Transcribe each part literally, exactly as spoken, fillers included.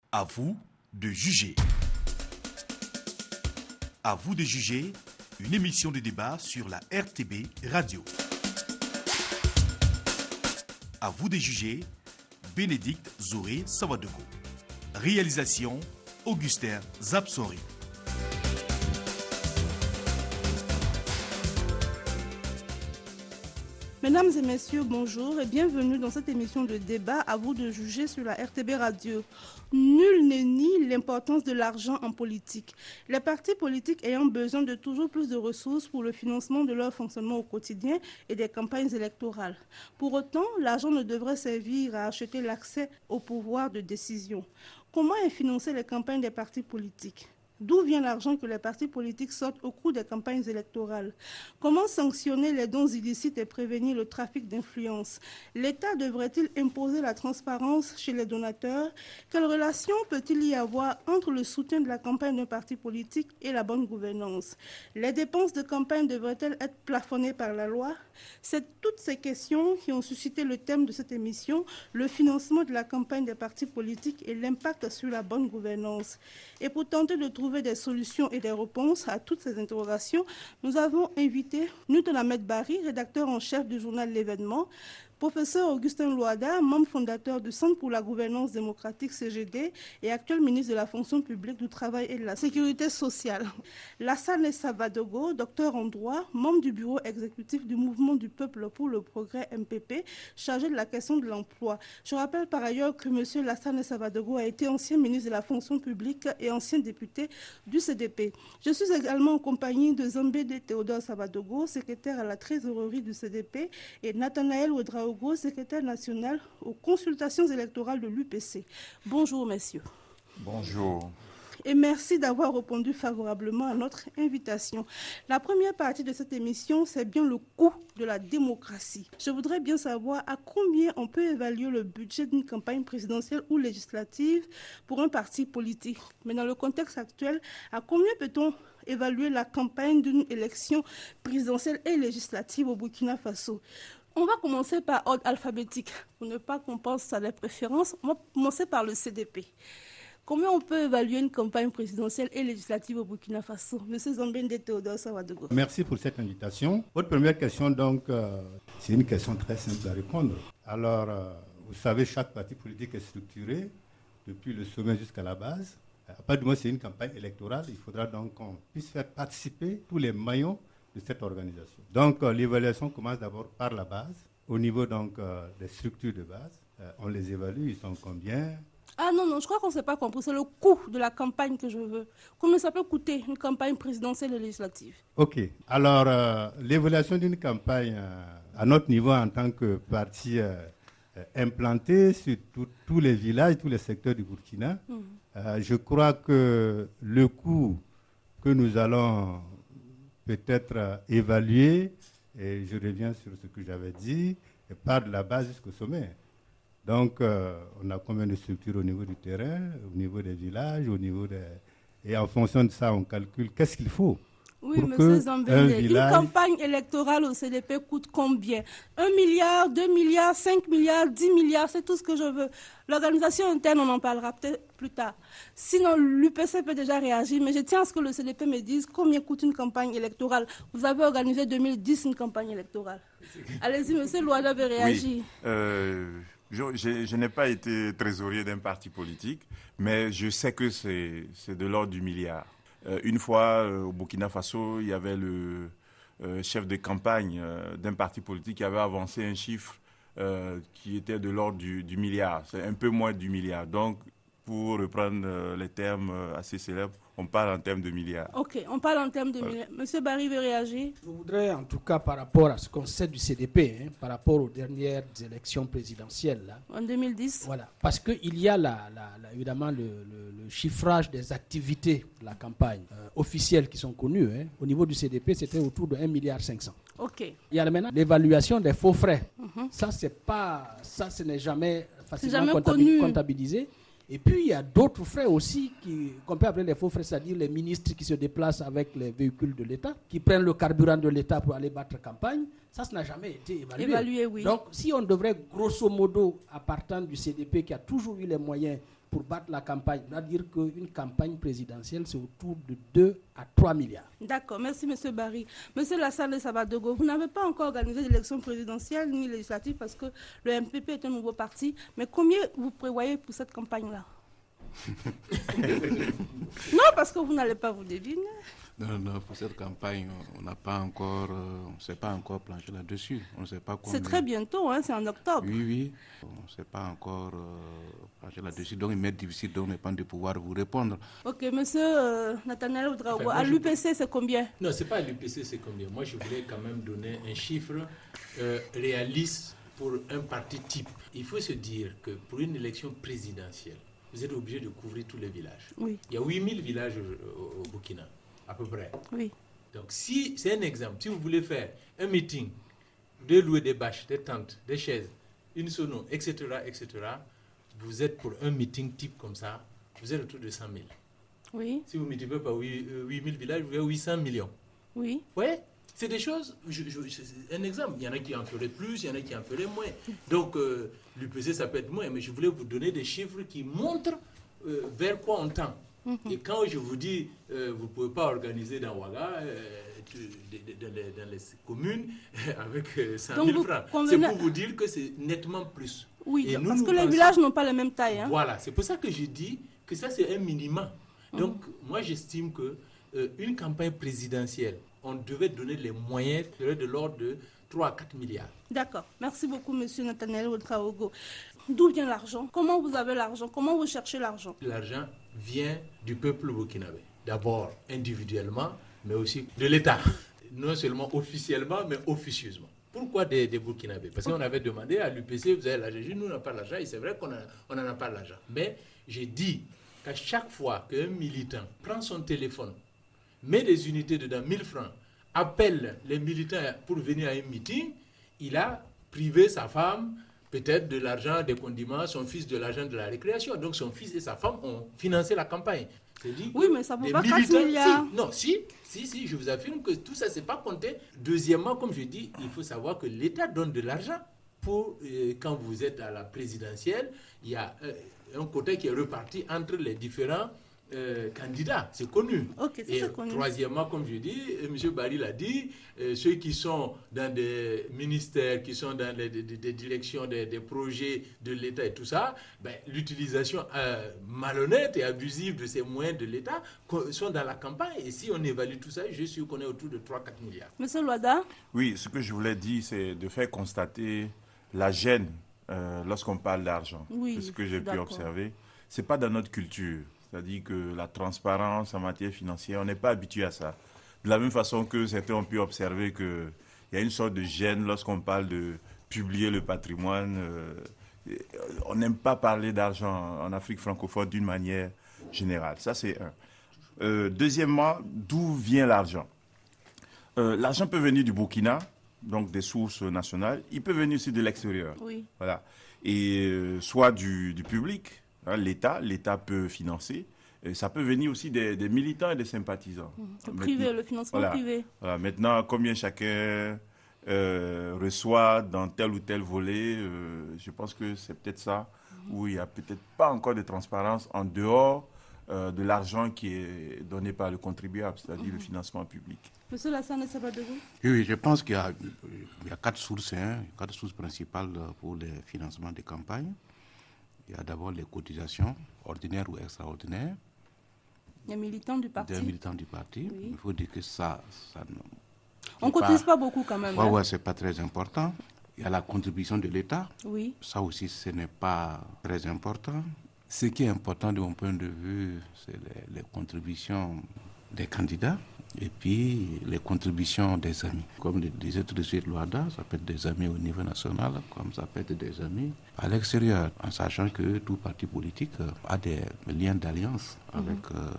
À vous de juger. À vous de juger, une émission de débat sur la R T B Radio. À vous de juger, Bénédicte Zoré Savadogo. Réalisation, Augustin Zapsori. Mesdames et messieurs, bonjour et bienvenue dans cette émission de débat à vous de juger sur la R T B Radio. Nul ne nie l'importance de l'argent en politique. Les partis politiques ayant besoin de toujours plus de ressources pour le financement de leur fonctionnement au quotidien et des campagnes électorales. Pour autant, l'argent ne devrait servir à acheter l'accès au pouvoir de décision. Comment est financée les campagnes des partis politiques ? D'où vient l'argent que les partis politiques sortent au cours des campagnes électorales? Comment sanctionner les dons illicites et prévenir le trafic d'influence? L'État devrait-il imposer la transparence chez les donateurs? Quelle relation peut-il y avoir entre le soutien de la campagne d'un parti politique et la bonne gouvernance? Les dépenses de campagne devraient-elles être plafonnées par la loi? C'est toutes ces questions qui ont suscité le thème de cette émission, le financement de la campagne des partis politiques et l'impact sur la bonne gouvernance. Et pour tenter de trouver des solutions et des réponses à toutes ces interrogations, nous avons invité Newton Ahmed Barry, rédacteur en chef du journal L'Événement, professeur Augustin Louada, membre fondateur du Centre pour la gouvernance démocratique C G D et actuel ministre de la fonction publique, du travail et de la sécurité sociale. Lassane Savadogo, docteur en droit, membre du bureau exécutif du mouvement du peuple pour le progrès M P P, chargé de la question de l'emploi. Je rappelle par ailleurs que M. Lassane Savadogo a été ancien ministre de la fonction publique et ancien député du C D P. Je suis également en compagnie de Zambédé Théodore Savadogo, secrétaire à la trésorerie du C D P, et Nathanaël Ouedraogo, secrétaire national aux consultations électorales de l'U P C. Bonjour, messieurs. Bonjour. Et merci d'avoir répondu favorablement à notre invitation. La première partie de cette émission, c'est bien le coût de la démocratie. Je voudrais bien savoir à combien on peut évaluer le budget d'une campagne présidentielle ou législative pour un parti politique. Mais dans le contexte actuel, à combien peut-on évaluer la campagne d'une élection présidentielle et législative au Burkina Faso? On va commencer par ordre alphabétique, pour ne pas qu'on pense à des préférences. On va commencer par le C D P. Comment on peut évaluer une campagne présidentielle et législative au Burkina Faso? Monsieur Zambédé Théodore Savadogo. Merci pour cette invitation. Votre première question, donc, euh, c'est une question très simple à répondre. Alors, euh, vous savez, chaque parti politique est structuré depuis le sommet jusqu'à la base. À partir du moment où c'est une campagne électorale, il faudra donc qu'on puisse faire participer tous les maillons de cette organisation. Donc, euh, l'évaluation commence d'abord par la base. Au niveau donc euh, des structures de base, euh, on les évalue, ils sont combien? Ah non, non, je crois qu'on ne s'est pas compris. C'est le coût de la campagne que je veux. Combien ça peut coûter une campagne présidentielle et législative? Ok. Alors, euh, l'évaluation d'une campagne euh, à notre niveau en tant que parti euh, euh, implanté sur tout, tous les villages, tous les secteurs du Burkina, mmh. euh, je crois que le coût que nous allons peut-être euh, évaluer, et je reviens sur ce que j'avais dit, et part de la base jusqu'au sommet. Donc, euh, on a combien de structures au niveau du terrain, au niveau des villages, au niveau des... Et en fonction de ça, on calcule qu'est-ce qu'il faut. Oui, monsieur Zambédé, village... une campagne électorale au C D P coûte combien? Un milliard, deux milliards, cinq milliards, dix milliards, c'est tout ce que je veux. L'organisation interne, on en parlera peut-être plus tard. Sinon, l'U P C peut déjà réagir, mais je tiens à ce que le C D P me dise combien coûte une campagne électorale. Vous avez organisé deux mille dix une campagne électorale. Allez-y, monsieur Louada veut réagir. Oui, euh... Je, je, je n'ai pas été trésorier d'un parti politique, mais je sais que c'est, c'est de l'ordre du milliard. Euh, une fois, euh, au Burkina Faso, il y avait le euh, chef de campagne euh, d'un parti politique qui avait avancé un chiffre euh, qui était de l'ordre du, du milliard. C'est un peu moins du milliard. Donc, pour reprendre euh, les termes euh, assez célèbres, on parle en termes de milliards. Ok, on parle en termes de voilà. milliards. Monsieur Barry veut réagir? Je voudrais, en tout cas, par rapport à ce qu'on sait du C D P, hein, par rapport aux dernières élections présidentielles. Là, en deux mille dix. Voilà, parce qu'il y a la, la, la, évidemment le, le, le chiffrage des activités de la campagne euh, officielles qui sont connues. Hein. Au niveau du C D P, c'était autour de un milliard cinq cents. Ok. Il y a maintenant l'évaluation des faux frais. Mm-hmm. Ça, c'est pas, ça, ce n'est jamais facilement jamais comptabil- comptabilisé. Et puis, il y a d'autres frais aussi qui, qu'on peut appeler les faux frais, c'est-à-dire les ministres qui se déplacent avec les véhicules de l'État, qui prennent le carburant de l'État pour aller battre campagne. Ça, ça n'a jamais été évalué. Évalué, oui. Donc, si on devrait, grosso modo, à partir du C D P, qui a toujours eu les moyens pour battre la campagne. C'est-à-dire qu'une campagne présidentielle, c'est autour de deux à trois milliards. D'accord, merci M. Barry. M. Lassana Sabadogo, vous n'avez pas encore organisé d'élection présidentielle ni législative parce que le M P P est un nouveau parti. Mais combien vous prévoyez pour cette campagne-là? Non, parce que vous n'allez pas vous deviner. Non, non, pour cette campagne, on n'a pas encore, euh, on ne s'est pas encore planché là-dessus. On ne sait pas combien. C'est très bientôt, hein, c'est en octobre. Oui, oui, on ne s'est pas encore euh, planché là-dessus. Donc, il m'est difficile donc, de pouvoir vous répondre. Ok, monsieur euh, Nathaniel Ouedraogo, enfin, à je... l'U P C, c'est combien? Non, ce n'est pas à l'U P C, c'est combien. Moi, je voulais quand même donner un chiffre euh, réaliste pour un parti type. Il faut se dire que pour une élection présidentielle, vous êtes obligé de couvrir tous les villages. Oui. Il y a huit mille villages au, au Burkina, à peu près. Oui. Donc, si c'est un exemple, si vous voulez faire un meeting, de louer des bâches, des tentes, des chaises, une sono, et cetera, et cetera, vous êtes pour un meeting type comme ça, vous êtes autour de cent mille. Oui. Si vous multipliez par huit mille villages, vous avez huit cents millions. Oui. Oui. C'est des choses, je, je, c'est un exemple. Il y en a qui en feraient plus, il y en a qui en feraient moins. Donc, euh, l'U P C, ça peut être moins, mais je voulais vous donner des chiffres qui montrent euh, vers quoi on tend. Mm-hmm. Et quand je vous dis, euh, vous ne pouvez pas organiser dans Ouaga, euh, dans, les, dans les communes, avec cent mille francs, convenez... c'est pour vous dire que c'est nettement plus. Oui, Et nous, parce nous que les pensons... villages n'ont pas la même taille. Hein. Voilà, c'est pour ça que je dis que ça, c'est un minimum. Donc, mm-hmm. moi, j'estime que euh, une campagne présidentielle, on devait donner les moyens de l'ordre de trois à quatre milliards. D'accord. Merci beaucoup, M. Nathaniel Ouedraogo. D'où vient l'argent? Comment vous avez l'argent? Comment vous cherchez l'argent? L'argent vient du peuple burkinabé. D'abord individuellement, mais aussi de l'État. Non seulement officiellement, mais officieusement. Pourquoi des, des Burkinabés? Parce qu'on avait demandé à l'U P C, vous avez l'argent. Nous, on n'a pas l'argent, et c'est vrai qu'on n'en a pas l'argent. Mais j'ai dit qu'à chaque fois qu'un militant prend son téléphone, met des unités dedans, mille francs, appelle les militants pour venir à un meeting, il a privé sa femme peut-être de l'argent des condiments, son fils de l'argent de la récréation. Donc son fils et sa femme ont financé la campagne. Dit oui, mais ça ne vaut pas quatre milliards. Si, non, si, si, si, je vous affirme que tout ça, ce n'est pas compté. Deuxièmement, comme je dis, il faut savoir que l'État donne de l'argent pour, euh, quand vous êtes à la présidentielle, il y a euh, un côté qui est reparti entre les différents Euh, candidats, c'est connu. Okay, ça, et c'est connu. Troisièmement, comme je dis, M. Barry l'a dit, euh, ceux qui sont dans des ministères, qui sont dans les, des, des directions des, des projets de l'État et tout ça, ben, l'utilisation euh, malhonnête et abusive de ces moyens de l'État sont dans la campagne. Et si on évalue tout ça, je suis sûr qu'on est autour de trois à quatre milliards. Monsieur Loada? Oui, ce que je voulais dire, c'est de faire constater la gêne euh, lorsqu'on parle d'argent. Oui, c'est ce que j'ai pu d'accord. observer. Ce n'est pas dans notre culture. C'est-à-dire que la transparence en matière financière, on n'est pas habitué à ça. De la même façon que certains ont pu observer qu'il y a une sorte de gêne lorsqu'on parle de publier le patrimoine. Euh, on n'aime pas parler d'argent en Afrique francophone d'une manière générale. Ça, c'est un. Euh, deuxièmement, d'où vient l'argent? euh, L'argent peut venir du Burkina, donc des sources nationales. Il peut venir aussi de l'extérieur. Oui. Voilà. Et euh, soit du, du public. L'État, l'État peut financer. Et ça peut venir aussi des, des militants et des sympathisants. Le privé, le financement voilà, privé. Voilà. Maintenant, combien chacun euh, reçoit dans tel ou tel volet, euh, je pense que c'est peut-être ça, mmh. où il n'y a peut-être pas encore de transparence en dehors euh, de l'argent qui est donné par le contribuable, c'est-à-dire mmh. le financement public. Monsieur Lassana Sabadogo? Oui, je pense qu'il y a, il y a quatre sources, hein, quatre sources principales pour le financement des campagnes. Il y a d'abord les cotisations, ordinaires ou extraordinaires. Les militants du parti. Des militants du parti. Oui. Il faut dire que ça... ça On ne cotise pas, pas beaucoup quand même. Oui, hein. ouais, ce n'est pas très important. Il y a la contribution de l'État. Oui. Ça aussi, ce n'est pas très important. Ce qui est important de mon point de vue, c'est les, les contributions des candidats et puis les contributions des amis. Comme le disait tout de suite Loada, ça peut être des amis au niveau national, comme ça peut être des amis à l'extérieur, en sachant que tout parti politique a des liens d'alliance mmh. avec euh,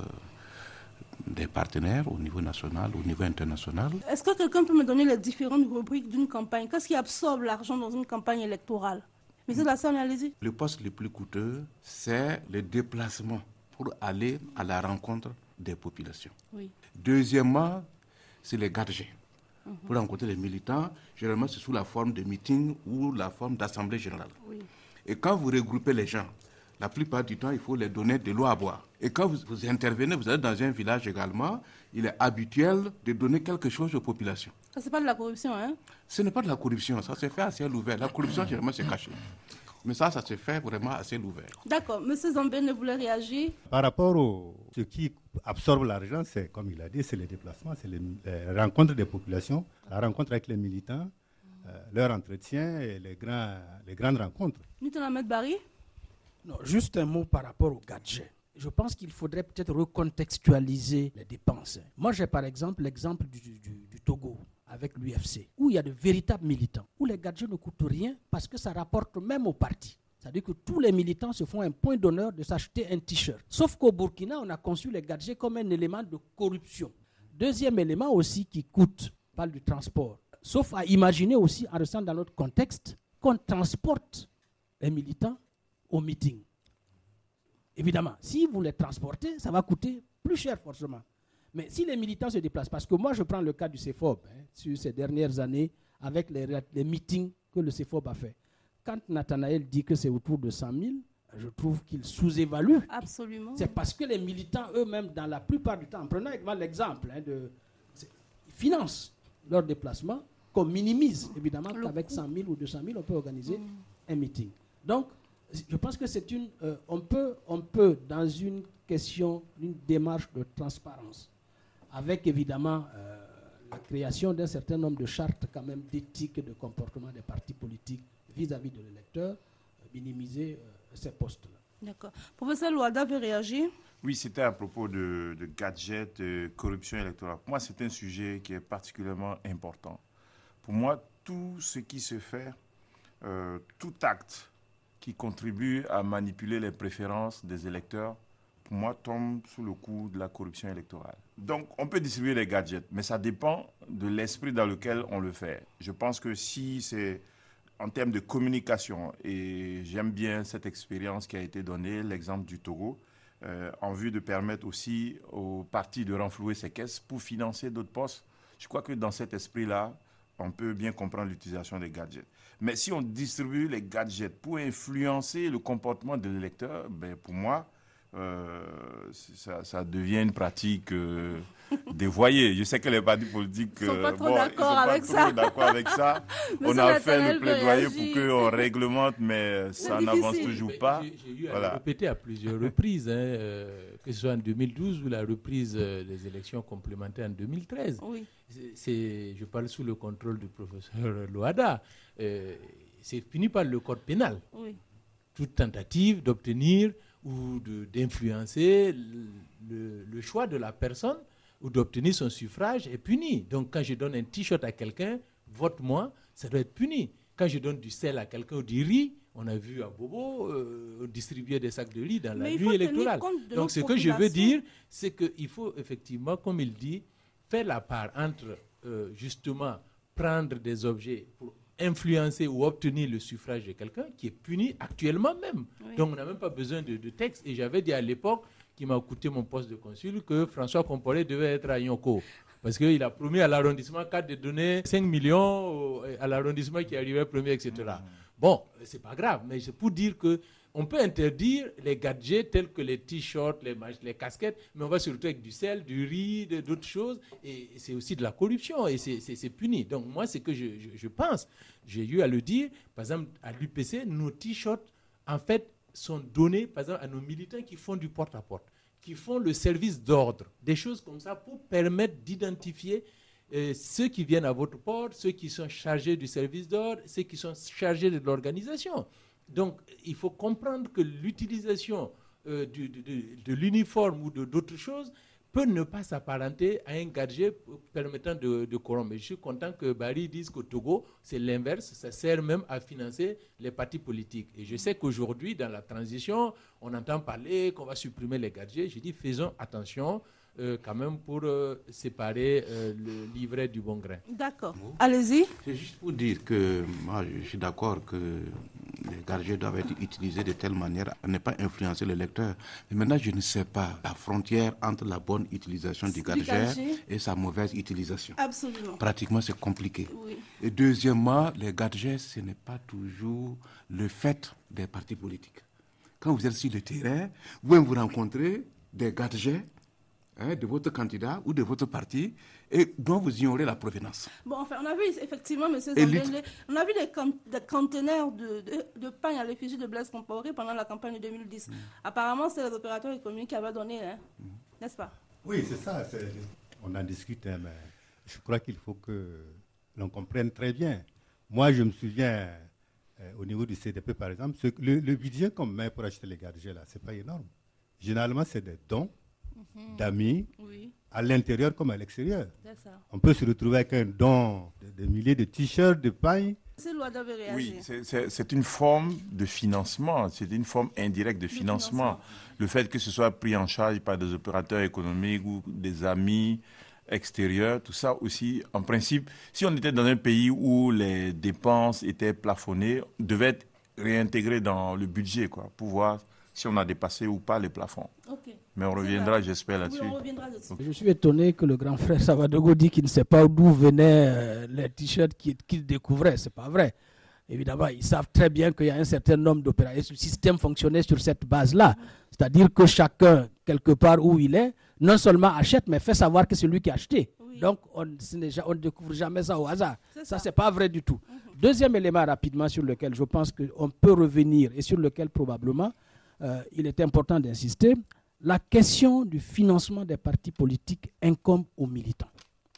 des partenaires au niveau national, au niveau international. Est-ce que quelqu'un peut me donner les différentes rubriques d'une campagne? Qu'est-ce qui absorbe l'argent dans une campagne électorale? Monsieur Lassana, allez-y. Le poste le plus coûteux, c'est le déplacement pour aller à la rencontre des populations. Oui. Deuxièmement, c'est les gadgets. Mmh. Pour rencontrer les militants, généralement c'est sous la forme de meeting ou la forme d'assemblée générale. Oui. Et quand vous regroupez les gens, La plupart du temps, il faut les donner de l'eau à boire. Et quand vous, vous intervenez, vous êtes dans un village également, il est habituel de donner quelque chose aux populations. Ça, c'est pas de la corruption, hein? Ce n'est pas de la corruption, ça se fait à ciel ouvert. La corruption, généralement, c'est caché. Mais ça, ça se fait vraiment à ciel ouvert. D'accord. Monsieur Zambene voulait réagir. Par rapport au ce qui absorbe l'argent, c'est, comme il a dit, c'est les déplacements, c'est les, les rencontres des populations, la rencontre avec les militants, euh, leur entretien et les, grands, les grandes rencontres. Niton Barry. Non, juste un mot par rapport au gadget. Je pense qu'il faudrait peut-être recontextualiser les dépenses. Moi, j'ai par exemple l'exemple du, du, du Togo avec l'U F C, où il y a de véritables militants, où les gadgets ne coûtent rien parce que ça rapporte même au parti. C'est-à-dire que tous les militants se font un point d'honneur de s'acheter un t-shirt. Sauf qu'au Burkina, on a conçu les gadgets comme un élément de corruption. Deuxième élément aussi qui coûte, on parle du transport. Sauf à imaginer aussi, en restant dans notre contexte, qu'on transporte les militants au meeting. Évidemment, si vous les transportez, ça va coûter plus cher forcément. Mais si les militants se déplacent, parce que moi je prends le cas du C F O B, hein, sur ces dernières années, avec les, les meetings que le C F O B a fait. Quand Nathanaël dit que c'est autour de cent mille, je trouve qu'il sous-évalue. Absolument. C'est parce que les militants eux-mêmes, dans la plupart du temps, en prenant l'exemple, hein, de, ils financent leur déplacement, qu'on minimise évidemment le qu'avec coût. cent mille ou deux cent mille, on peut organiser mmh. un meeting. Donc, je pense que c'est une, euh, on peut, on peut dans une question, une démarche de transparence, avec évidemment euh, la création d'un certain nombre de chartes quand même d'éthique et de comportement des partis politiques vis-à-vis de l'électeur, euh, minimiser euh, ces postes-là. D'accord. Professeur Louada veut réagir. Oui, c'était à propos de, de gadgets, de corruption électorale. Pour moi, c'est un sujet qui est particulièrement important. Pour moi, tout ce qui se fait, euh, tout acte qui contribue à manipuler les préférences des électeurs, pour moi, tombe sous le coup de la corruption électorale. Donc, on peut distribuer les gadgets, mais ça dépend de l'esprit dans lequel on le fait. Je pense que si c'est en termes de communication, et j'aime bien cette expérience qui a été donnée, l'exemple du Togo, euh, en vue de permettre aussi aux partis de renflouer ses caisses pour financer d'autres postes, je crois que dans cet esprit-là, on peut bien comprendre l'utilisation des gadgets. Mais si on distribue les gadgets pour influencer le comportement de l'électeur, ben pour moi, euh, ça, ça devient une pratique euh, dévoyée. Je sais que les partis politiques ne sont pas trop bon, d'accord, sont avec, pas ça. trop d'accord avec ça. On a fait le plaidoyer pour qu'on réglemente, mais ça n'avance toujours pas. J'ai, j'ai eu à voilà. le répéter à plusieurs reprises, hein, euh, que ce soit en deux mille douze ou la reprise euh, des élections complémentaires en deux mille treize. Oui. C'est, c'est, je parle sous le contrôle du professeur Louada. Euh, c'est fini par le code pénal. Oui. Toute tentative d'obtenir ou de, d'influencer le, le choix de la personne ou d'obtenir son suffrage est puni. Donc quand je donne un t-shirt à quelqu'un, vote-moi, ça doit être puni. Quand je donne du sel à quelqu'un ou du riz, on a vu à Bobo euh, distribuer des sacs de riz dans Mais la nuit électorale. Donc ce que je veux dire, c'est qu'il faut effectivement, comme il dit, faire la part entre euh, justement prendre des objets pour influencer ou obtenir le suffrage de quelqu'un qui est puni actuellement même. Oui. Donc on n'a même pas besoin de, de texte. Et j'avais dit à l'époque, qui m'a coûté mon poste de consul, que François Compaoré devait être à Yonko. Parce qu'il a promis à l'arrondissement quatre de donner cinq millions à l'arrondissement qui arrivait premier, et cetera. Mmh. Bon, c'est pas grave, mais c'est pour dire que on peut interdire les gadgets tels que les t-shirts, les, les casquettes, mais on va surtout avec du sel, du riz, de, d'autres choses. Et c'est aussi de la corruption et c'est, c'est, c'est puni. Donc moi, c'est que je, je, je pense, j'ai eu à le dire, par exemple, à l'U P C, nos t-shirts, en fait, sont donnés, par exemple, à nos militants qui font du porte-à-porte, qui font le service d'ordre, des choses comme ça pour permettre d'identifier euh, ceux qui viennent à votre porte, ceux qui sont chargés du service d'ordre, ceux qui sont chargés de l'organisation. Donc, il faut comprendre que l'utilisation euh, du, de, de, de l'uniforme ou de, d'autres choses peut ne pas s'apparenter à un gadget permettant de, de corrompre. Mais je suis content que Barry dise qu'au Togo, c'est l'inverse. Ça sert même à financer les partis politiques. Et je sais qu'aujourd'hui, dans la transition, on entend parler qu'on va supprimer les gadgets. Je dis, faisons attention euh, quand même pour euh, séparer euh, le livret du bon grain. D'accord. Bon. Allez-y. C'est juste pour dire que moi, je suis d'accord que les gadgets doivent être utilisés de telle manière à ne pas influencer le lecteur. Mais maintenant, je ne sais pas la frontière entre la bonne utilisation du gadget, gadget et sa mauvaise utilisation. Absolument. Pratiquement, c'est compliqué. Oui. Et deuxièmement, les gadgets, ce n'est pas toujours le fait des partis politiques. quand vous êtes sur le terrain, vous vous rencontrez des gadgets hein, de votre candidat ou de votre parti et dont vous ignorez la provenance. Bon, enfin, on a vu effectivement, M. Zambélé, on a vu des, con- des conteneurs de, de, de pain à l'effigie de Blaise Compaoré pendant la campagne de deux mille dix. Mm. Apparemment, c'est les opérateurs économiques qui avaient donné, hein, mm. n'est-ce pas? Oui, c'est ça. C'est, on en discute, hein, mais je crois qu'il faut que l'on comprenne très bien. Moi, je me souviens, euh, au niveau du C D P, par exemple, ce, le, le budget qu'on met pour acheter les gadgets, là, c'est pas énorme. Généralement, c'est des dons mm-hmm. d'amis, oui. à l'intérieur comme à l'extérieur. On peut se retrouver avec un don de, de milliers de t-shirts, de paille. C'est Louada veut réagir. Oui, c'est, c'est, c'est une forme de financement, c'est une forme indirecte de financement. financement. Le fait que ce soit pris en charge par des opérateurs économiques ou des amis extérieurs, tout ça aussi, en principe, si on était dans un pays où les dépenses étaient plafonnées, devait être réintégré dans le budget, quoi, pour voir si on a dépassé ou pas les plafonds. Okay. Mais on reviendra, j'espère, là-dessus. Oui, on reviendra dessus. Okay. Je suis étonné que le grand frère Savadogo dit qu'il ne sait pas d'où venaient euh, les t-shirts qu'il, qu'il découvrait. Ce n'est pas vrai. Évidemment, ils savent très bien qu'il y a un certain nombre d'opérateurs. Le système fonctionnait sur cette base-là. Mm-hmm. C'est-à-dire que chacun, quelque part où il est, non seulement achète, mais fait savoir que c'est lui qui a acheté. Oui. Donc, on ne découvre jamais ça au hasard. C'est ça, ça ce n'est pas vrai du tout. Mm-hmm. Deuxième élément rapidement sur lequel je pense qu'on peut revenir et sur lequel probablement euh, il est important d'insister, la question du financement des partis politiques incombe aux militants.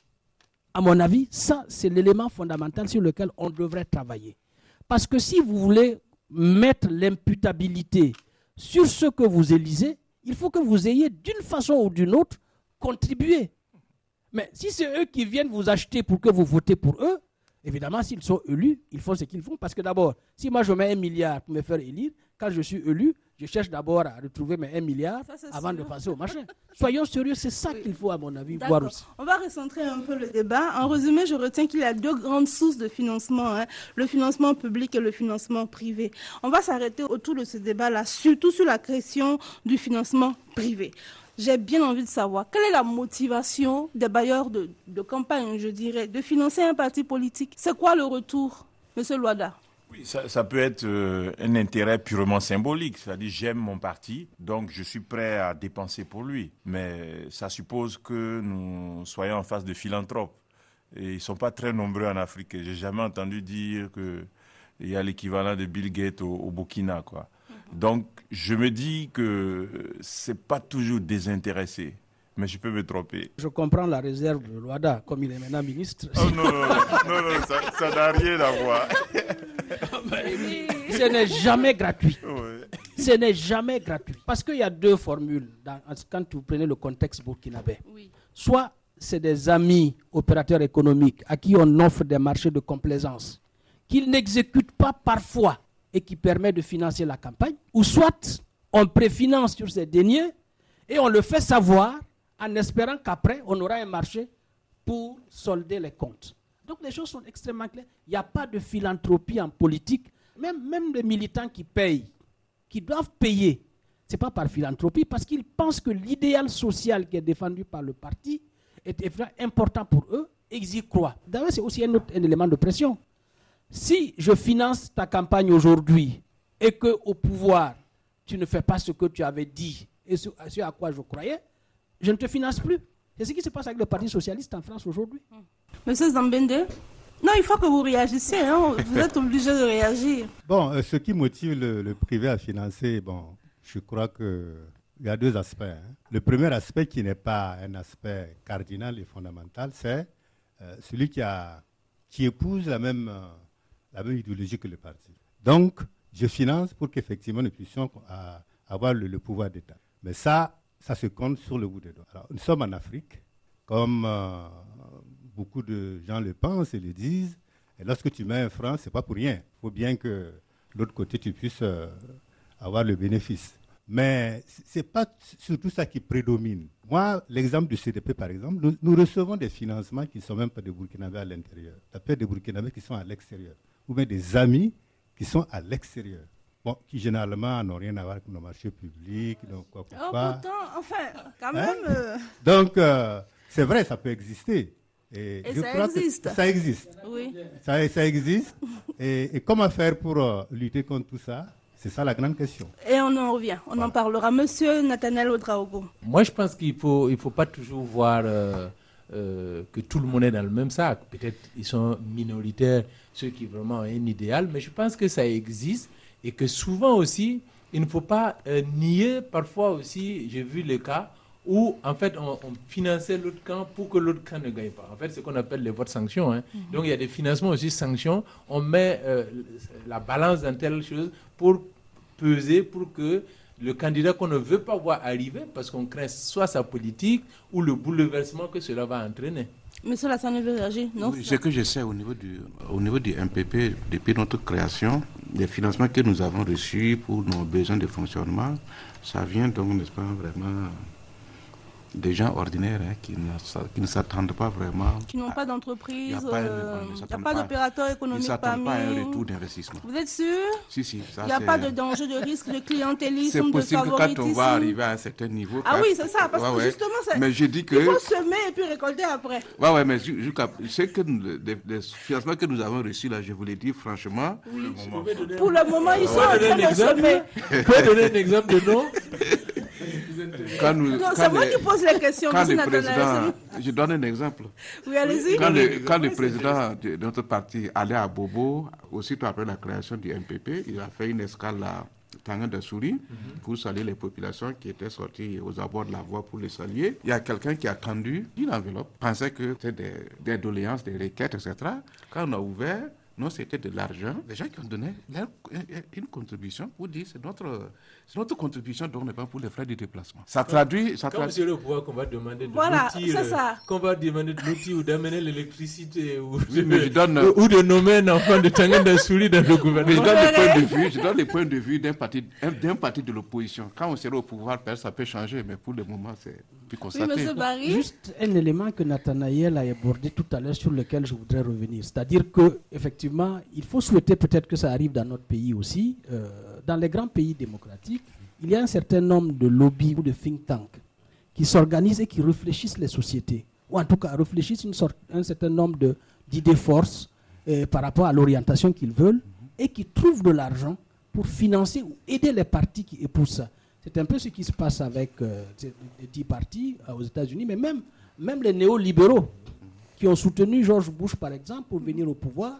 À mon avis, ça, c'est l'élément fondamental sur lequel on devrait travailler. Parce que si vous voulez mettre l'imputabilité sur ce que vous élisez, il faut que vous ayez d'une façon ou d'une autre contribué. Mais si c'est eux qui viennent vous acheter pour que vous votez pour eux, évidemment, s'ils sont élus, ils font ce qu'ils font. Parce que d'abord, si moi je mets un milliard pour me faire élire, quand je suis élu, je cherche d'abord à retrouver mes un milliard ça, avant sûr. de passer au machin. Soyons sérieux, c'est ça oui. qu'il faut, à mon avis, D'accord. voir aussi. On va recentrer un peu le débat. En résumé, je retiens qu'il y a deux grandes sources de financement, hein, le financement public et le financement privé. On va s'arrêter autour de ce débat-là, surtout sur la question du financement privé. J'ai bien envie de savoir quelle est la motivation des bailleurs de, de campagne, je dirais, de financer un parti politique. C'est quoi le retour, M. Louada? Oui, ça, ça peut être euh, un intérêt purement symbolique, c'est-à-dire j'aime mon parti, donc je suis prêt à dépenser pour lui. Mais ça suppose que nous soyons en face de philanthropes. Et ils ne sont pas très nombreux en Afrique. J'ai jamais entendu dire qu'il y a l'équivalent de Bill Gates au, au Burkina, quoi. Mm-hmm. Donc je me dis que ce n'est pas toujours désintéressé. Mais je peux me tromper. Je comprends la réserve de Louada, comme il est maintenant ministre. Oh non, non, non, non, ça, ça n'a rien à voir. Ce n'est jamais gratuit. Ouais. Ce n'est jamais gratuit. Parce qu'il y a deux formules dans, quand vous prenez le contexte burkinabé. Oui. Soit c'est des amis opérateurs économiques à qui on offre des marchés de complaisance qu'ils n'exécutent pas parfois et qui permettent de financer la campagne. Ou soit on préfinance sur ces deniers et on le fait savoir en espérant qu'après, on aura un marché pour solder les comptes. Donc les choses sont extrêmement claires. Il n'y a pas de philanthropie en politique. Même, même les militants qui payent, qui doivent payer, ce n'est pas par philanthropie, parce qu'ils pensent que l'idéal social qui est défendu par le parti est important pour eux et ils y croient. D'ailleurs, c'est aussi un autre un élément de pression. Si je finance ta campagne aujourd'hui et qu'au pouvoir, tu ne fais pas ce que tu avais dit et ce, ce à quoi je croyais, je ne te finance plus. C'est ce qui se passe avec le Parti socialiste en France aujourd'hui. Monsieur Zambende, non, il faut que vous réagissiez. Hein. Vous êtes obligé de réagir. Bon, euh, ce qui motive le, le privé à financer, bon, je crois qu'il y a deux aspects. Hein. Le premier aspect qui n'est pas un aspect cardinal et fondamental, c'est euh, celui qui, a, qui épouse la même, euh, la même idéologie que le parti. Donc, je finance pour qu'effectivement nous puissions euh, avoir le, le pouvoir d'État. Mais ça, ça se compte sur le bout des doigts. Alors, nous sommes en Afrique, comme euh, beaucoup de gens le pensent et le disent. Et lorsque tu mets un franc, ce n'est pas pour rien. Il faut bien que de l'autre côté, tu puisses euh, avoir le bénéfice. Mais ce n'est pas surtout ça qui prédomine. Moi, l'exemple du C D P, par exemple, nous, nous recevons des financements qui ne sont même pas des Burkinabés à l'intérieur. Ça peut être des Burkinabés qui sont à l'extérieur. Ou bien des amis qui sont à l'extérieur. Bon, qui généralement n'ont rien à voir avec nos marchés publics, donc quoi que ce soit. Oh, pourtant, enfin, quand même. Hein? Euh... Donc, euh, c'est vrai, ça peut exister. Et, et je ça crois existe. Que ça existe. Oui. Ça, ça existe. Et, et comment faire pour euh, lutter contre tout ça? C'est ça la grande question. Et on en revient, on Voilà. en parlera. Monsieur Nathanaël Ouedraogo. Moi, je pense qu'il ne faut, il faut pas toujours voir euh, euh, que tout le monde est dans le même sac. Peut-être ils sont minoritaires, ceux qui vraiment ont un idéal, mais je pense que ça existe et que souvent aussi, il ne faut pas euh, nier, parfois aussi, j'ai vu le cas où en fait on, on finançait l'autre camp pour que l'autre camp ne gagne pas. En fait, c'est ce qu'on appelle les votes sanctions. Hein. Mm-hmm. Donc il y a des financements aussi sanctions. On met euh, la balance dans telle chose pour peser pour que le candidat qu'on ne veut pas voir arriver, parce qu'on craint soit sa politique ou le bouleversement que cela va entraîner. Monsieur Lassane veut réagir, non? Oui, ce que je sais au niveau du, au niveau du M P P, depuis notre création, les financements que nous avons reçus pour nos besoins de fonctionnement, ça vient donc, n'est-ce pas, vraiment des gens ordinaires hein, qui, ne, qui ne s'attendent pas vraiment. Qui n'ont pas d'entreprise, il n'y a euh, pas d'opérateur économique parmi. Ils ne s'attendent pas à un retour d'investissement. Vous êtes sûr? Si, si. Il n'y a pas de danger de risque de clientélisme, c'est de possible favoritisme. que quand on va arriver à un certain niveau. Ah oui, c'est ça, parce ouais, que justement, c'est... Mais je dis que... il faut semer et puis récolter après. Oui, ouais, mais jusqu'à... c'est que les, les financements que nous avons reçus, là, je vous l'ai dit, franchement... Oui. Le pour le moment, ils sont en train de semer. Vous pouvez donner un exemple de nom? Quand nous, non, quand c'est les, moi qui pose les questions. Quand le président, je donne un exemple. Oui, allez-y. Quand le, quand le président de notre parti allait à Bobo, aussitôt après la création du M P P, il a fait une escale à Tangan-Dassouri mm-hmm. pour saluer les populations qui étaient sorties aux abords de la voie pour les saluer. Il y a quelqu'un qui a tendu une enveloppe, pensait que c'était des, des doléances, des requêtes, et cetera. Quand on a ouvert, non, c'était de l'argent. Les gens qui ont donné leur, une contribution pour dire c'est notre, c'est notre contribution, donc n'est pas pour les frais de déplacement. Ça traduit. Ça Quand traduit... c'est le pouvoir qu'on va demander de voilà, l'outil, c'est ça. qu'on va demander de l'outil ou d'amener l'électricité ou, oui, mais je donne, ou de nommer un enfant de Tangan-Dassouri dans le gouvernement. Je donne les points de vue, je donne les points de vue d'un parti, d'un parti de l'opposition. Quand on sera au pouvoir, ça peut changer, mais pour le moment, c'est plus constaté. Oui, Barry. Juste un élément que Nathanaël a abordé tout à l'heure sur lequel je voudrais revenir. C'est-à-dire que effectivement, il faut souhaiter peut-être que ça arrive dans notre pays aussi. Euh, dans les grands pays démocratiques, il y a un certain nombre de lobbies ou de think tanks qui s'organisent et qui réfléchissent les sociétés, ou en tout cas réfléchissent une sorte, un certain nombre de, d'idées forces euh, par rapport à l'orientation qu'ils veulent et qui trouvent de l'argent pour financer ou aider les partis qui épousent ça. C'est un peu ce qui se passe avec euh, les dix partis euh, aux États-Unis, mais même, même les néolibéraux qui ont soutenu George Bush, par exemple, pour venir au pouvoir.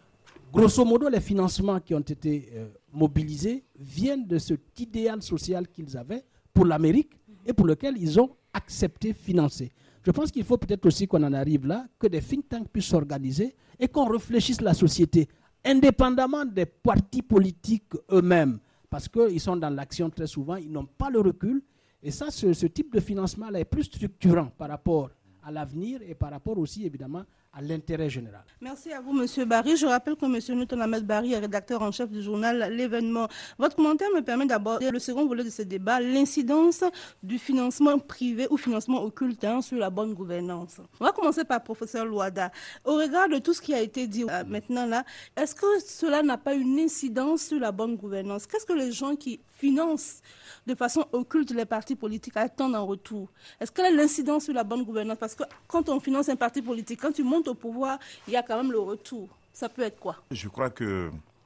Grosso modo, les financements qui ont été euh, mobilisés viennent de cet idéal social qu'ils avaient pour l'Amérique et pour lequel ils ont accepté financer. Je pense qu'il faut peut-être aussi qu'on en arrive là, que des think tanks puissent s'organiser et qu'on réfléchisse la société, indépendamment des partis politiques eux-mêmes, parce qu'ils sont dans l'action très souvent, ils n'ont pas le recul. Et ça, ce, ce type de financement-là est plus structurant par rapport à l'avenir et par rapport aussi, évidemment, à l'intérêt général. Merci à vous, M. Barry. Je rappelle que M. Newton Ahmed Barry est rédacteur en chef du journal L'événement. Votre commentaire me permet d'aborder le second volet de ce débat, l'incidence du financement privé ou financement occulte hein, sur la bonne gouvernance. On va commencer par professeur Louada. Au regard de tout ce qui a été dit euh, maintenant là, est-ce que cela n'a pas une incidence sur la bonne gouvernance? Qu'est-ce que les gens qui financent de façon occulte les partis politiques attendent en retour? Est-ce qu'elle a l'incidence sur la bonne gouvernance? Parce que quand on finance un parti politique, quand tu montes au pouvoir, il y a quand même le retour. Ça peut être quoi? Je crois qu'il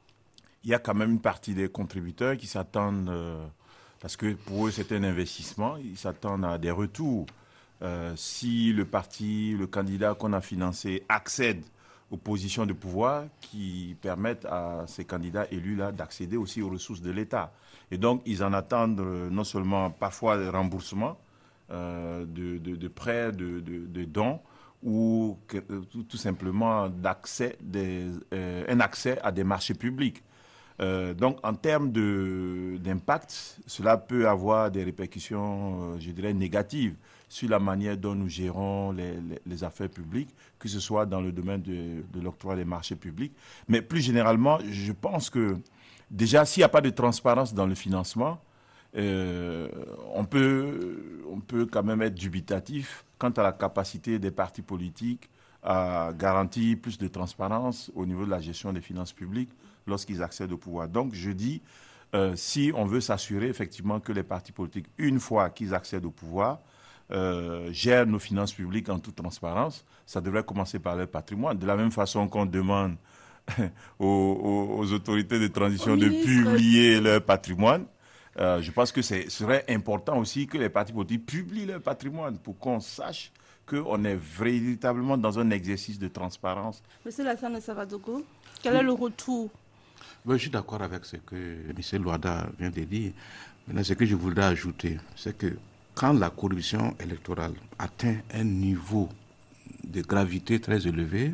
y a quand même une partie des contributeurs qui s'attendent, euh, parce que pour eux c'est un investissement, ils s'attendent à des retours. Euh, si le parti, le candidat qu'on a financé accède aux positions de pouvoir qui permettent à ces candidats élus-là d'accéder aussi aux ressources de l'État. Et donc, ils en attendent euh, non seulement parfois des remboursements euh, de, de, de prêts, de, de, de dons, ou que, tout, tout simplement d'accès des, euh, un accès à des marchés publics. Euh, donc, en termes de, d'impact, cela peut avoir des répercussions, euh, je dirais, négatives sur la manière dont nous gérons les, les, les affaires publiques, que ce soit dans le domaine de, de l'octroi des marchés publics. Mais plus généralement, je pense que déjà, s'il n'y a pas de transparence dans le financement, euh, on peut, on peut quand même être dubitatif quant à la capacité des partis politiques à garantir plus de transparence au niveau de la gestion des finances publiques lorsqu'ils accèdent au pouvoir. Donc, je dis, euh, si on veut s'assurer effectivement que les partis politiques, une fois qu'ils accèdent au pouvoir, euh, gèrent nos finances publiques en toute transparence, ça devrait commencer par leur patrimoine. De la même façon qu'on demande aux, aux, aux autorités de transition Au de ministre. publier leur patrimoine. Euh, je pense que ce serait important aussi que les partis politiques publient leur patrimoine pour qu'on sache qu'on est véritablement dans un exercice de transparence. Monsieur Lassane Savadogo, quel est le retour? Ben, je suis d'accord avec ce que M. Loada vient de dire. Maintenant, ce que je voudrais ajouter, c'est que quand la corruption électorale atteint un niveau de gravité très élevé,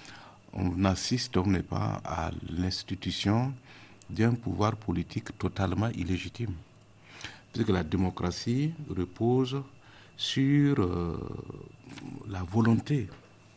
on assiste, on n'est pas à l'institution d'un pouvoir politique totalement illégitime. Puisque la démocratie repose sur euh, la volonté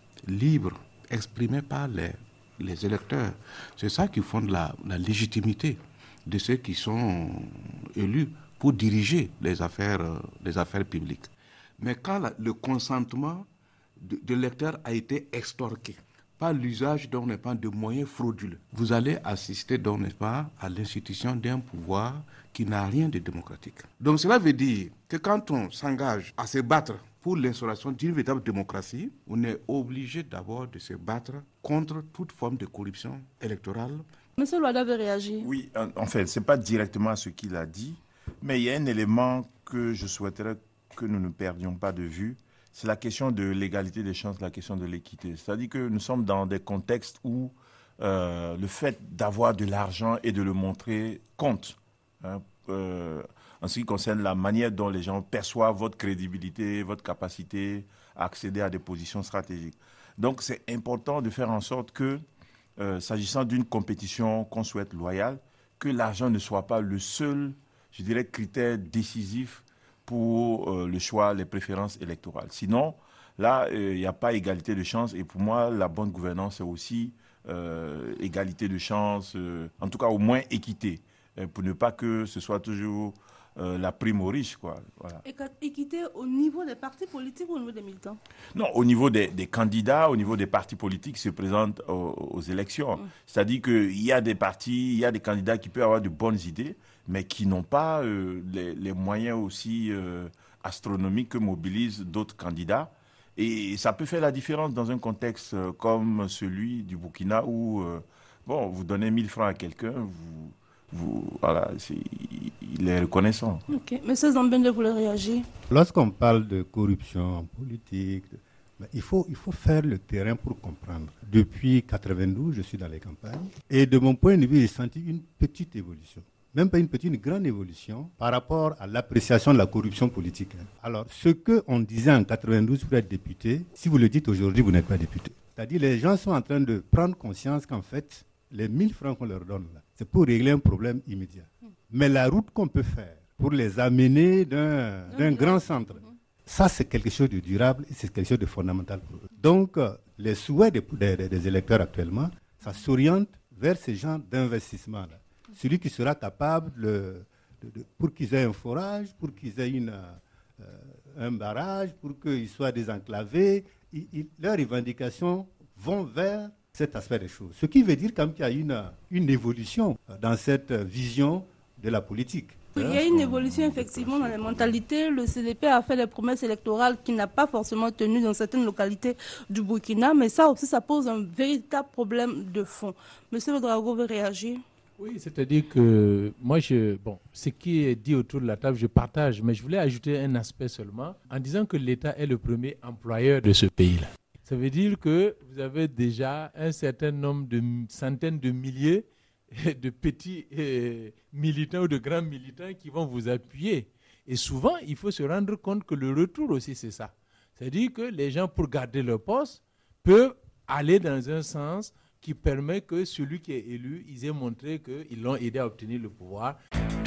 libre exprimée par les, les électeurs. C'est ça qui fonde la, la légitimité de ceux qui sont élus pour diriger les affaires, euh, les affaires publiques. Mais quand la, le consentement de, de l'électeur a été extorqué par l'usage donc, n'est pas, de moyens frauduleux, vous allez assister donc, n'est pas, à l'institution d'un pouvoir qui n'a rien de démocratique. Donc cela veut dire que quand on s'engage à se battre pour l'instauration d'une véritable démocratie, on est obligé d'abord de se battre contre toute forme de corruption électorale. Monsieur Loada veut réagir. Oui, en, en fait, ce n'est pas directement ce qu'il a dit, mais il y a un élément que je souhaiterais que nous ne perdions pas de vue. C'est la question de l'égalité des chances, la question de l'équité. C'est-à-dire que nous sommes dans des contextes où euh, le fait d'avoir de l'argent et de le montrer compte. Hein, euh, en ce qui concerne la manière dont les gens perçoivent votre crédibilité, votre capacité à accéder à des positions stratégiques. Donc c'est important de faire en sorte que, euh, s'agissant d'une compétition qu'on souhaite loyale, que l'argent ne soit pas le seul, je dirais, critère décisif pour euh, le choix, les préférences électorales. Sinon, là, il euh, n'y a pas égalité de chance. Et pour moi, la bonne gouvernance, c'est aussi euh, égalité de chance, euh, en tout cas au moins équité, euh, pour ne pas que ce soit toujours euh, la prime aux riches, quoi. Voilà. Équité au niveau des partis politiques ou au niveau des militants? Non, au niveau des, des candidats, au niveau des partis politiques qui se présentent aux, aux élections. Mmh. C'est-à-dire qu'il y a des partis, il y a des candidats qui peuvent avoir de bonnes idées, mais qui n'ont pas euh, les, les moyens aussi euh, astronomiques que mobilisent d'autres candidats. Et ça peut faire la différence dans un contexte euh, comme celui du Burkina où, euh, bon, vous donnez mille francs à quelqu'un, vous, vous, voilà, c'est, il est reconnaissant. Ok. Monsieur Zambende voulait réagir. Lorsqu'on parle de corruption politique, il faut, il faut faire le terrain pour comprendre. Depuis mille neuf cent quatre-vingt-douze, je suis dans les campagnes. Et de mon point de vue, j'ai senti une petite évolution. Même pas une petite, une grande évolution par rapport à l'appréciation de la corruption politique. Alors, ce qu'on disait en quatre-vingt-douze pour être député, si vous le dites aujourd'hui, vous n'êtes pas député. C'est-à-dire les gens sont en train de prendre conscience qu'en fait, les mille francs qu'on leur donne, là, c'est pour régler un problème immédiat. Mais la route qu'on peut faire pour les amener d'un, d'un grand centre, ça, c'est quelque chose de durable et c'est quelque chose de fondamental pour eux. Donc, les souhaits des, des, des électeurs actuellement, ça s'oriente vers ces genres d'investissement-là. Celui qui sera capable, de, de, de, pour qu'ils aient un forage, pour qu'ils aient une, euh, un barrage, pour qu'ils soient désenclavés, ils, ils, leurs revendications vont vers cet aspect des choses. Ce qui veut dire quand même qu'il y a une, une évolution dans cette vision de la politique. Il y a une évolution effectivement dans les mentalités. Le C D P a fait des promesses électorales qu'il n'a pas forcément tenues dans certaines localités du Burkina, mais ça aussi, ça pose un véritable problème de fond. Monsieur Ouédraogo veut réagir. Oui, c'est-à-dire que moi, je, bon, ce qui est dit autour de la table, je partage, mais je voulais ajouter un aspect seulement en disant que l'État est le premier employeur de ce pays-là. Ça veut dire que vous avez déjà un certain nombre de centaines de milliers de petits euh, militants ou de grands militants qui vont vous appuyer. Et souvent, il faut se rendre compte que le retour aussi, c'est ça. C'est-à-dire que les gens, pour garder leur poste, peuvent aller dans un sens qui permet que celui qui est élu, ils aient montré qu'ils l'ont aidé à obtenir le pouvoir.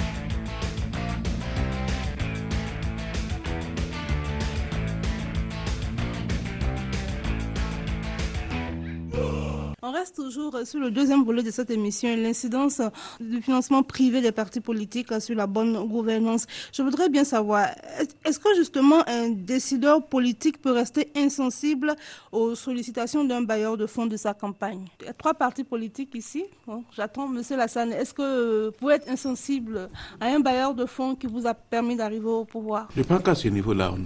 On reste toujours sur le deuxième volet de cette émission, l'incidence du financement privé des partis politiques sur la bonne gouvernance. Je voudrais bien savoir, est-ce que justement un décideur politique peut rester insensible aux sollicitations d'un bailleur de fonds de sa campagne? Il y a trois partis politiques ici. Bon, j'attends, M. Lassane, est-ce que vous pouvez être insensible à un bailleur de fonds qui vous a permis d'arriver au pouvoir? Je pense qu'à ce niveau-là, on a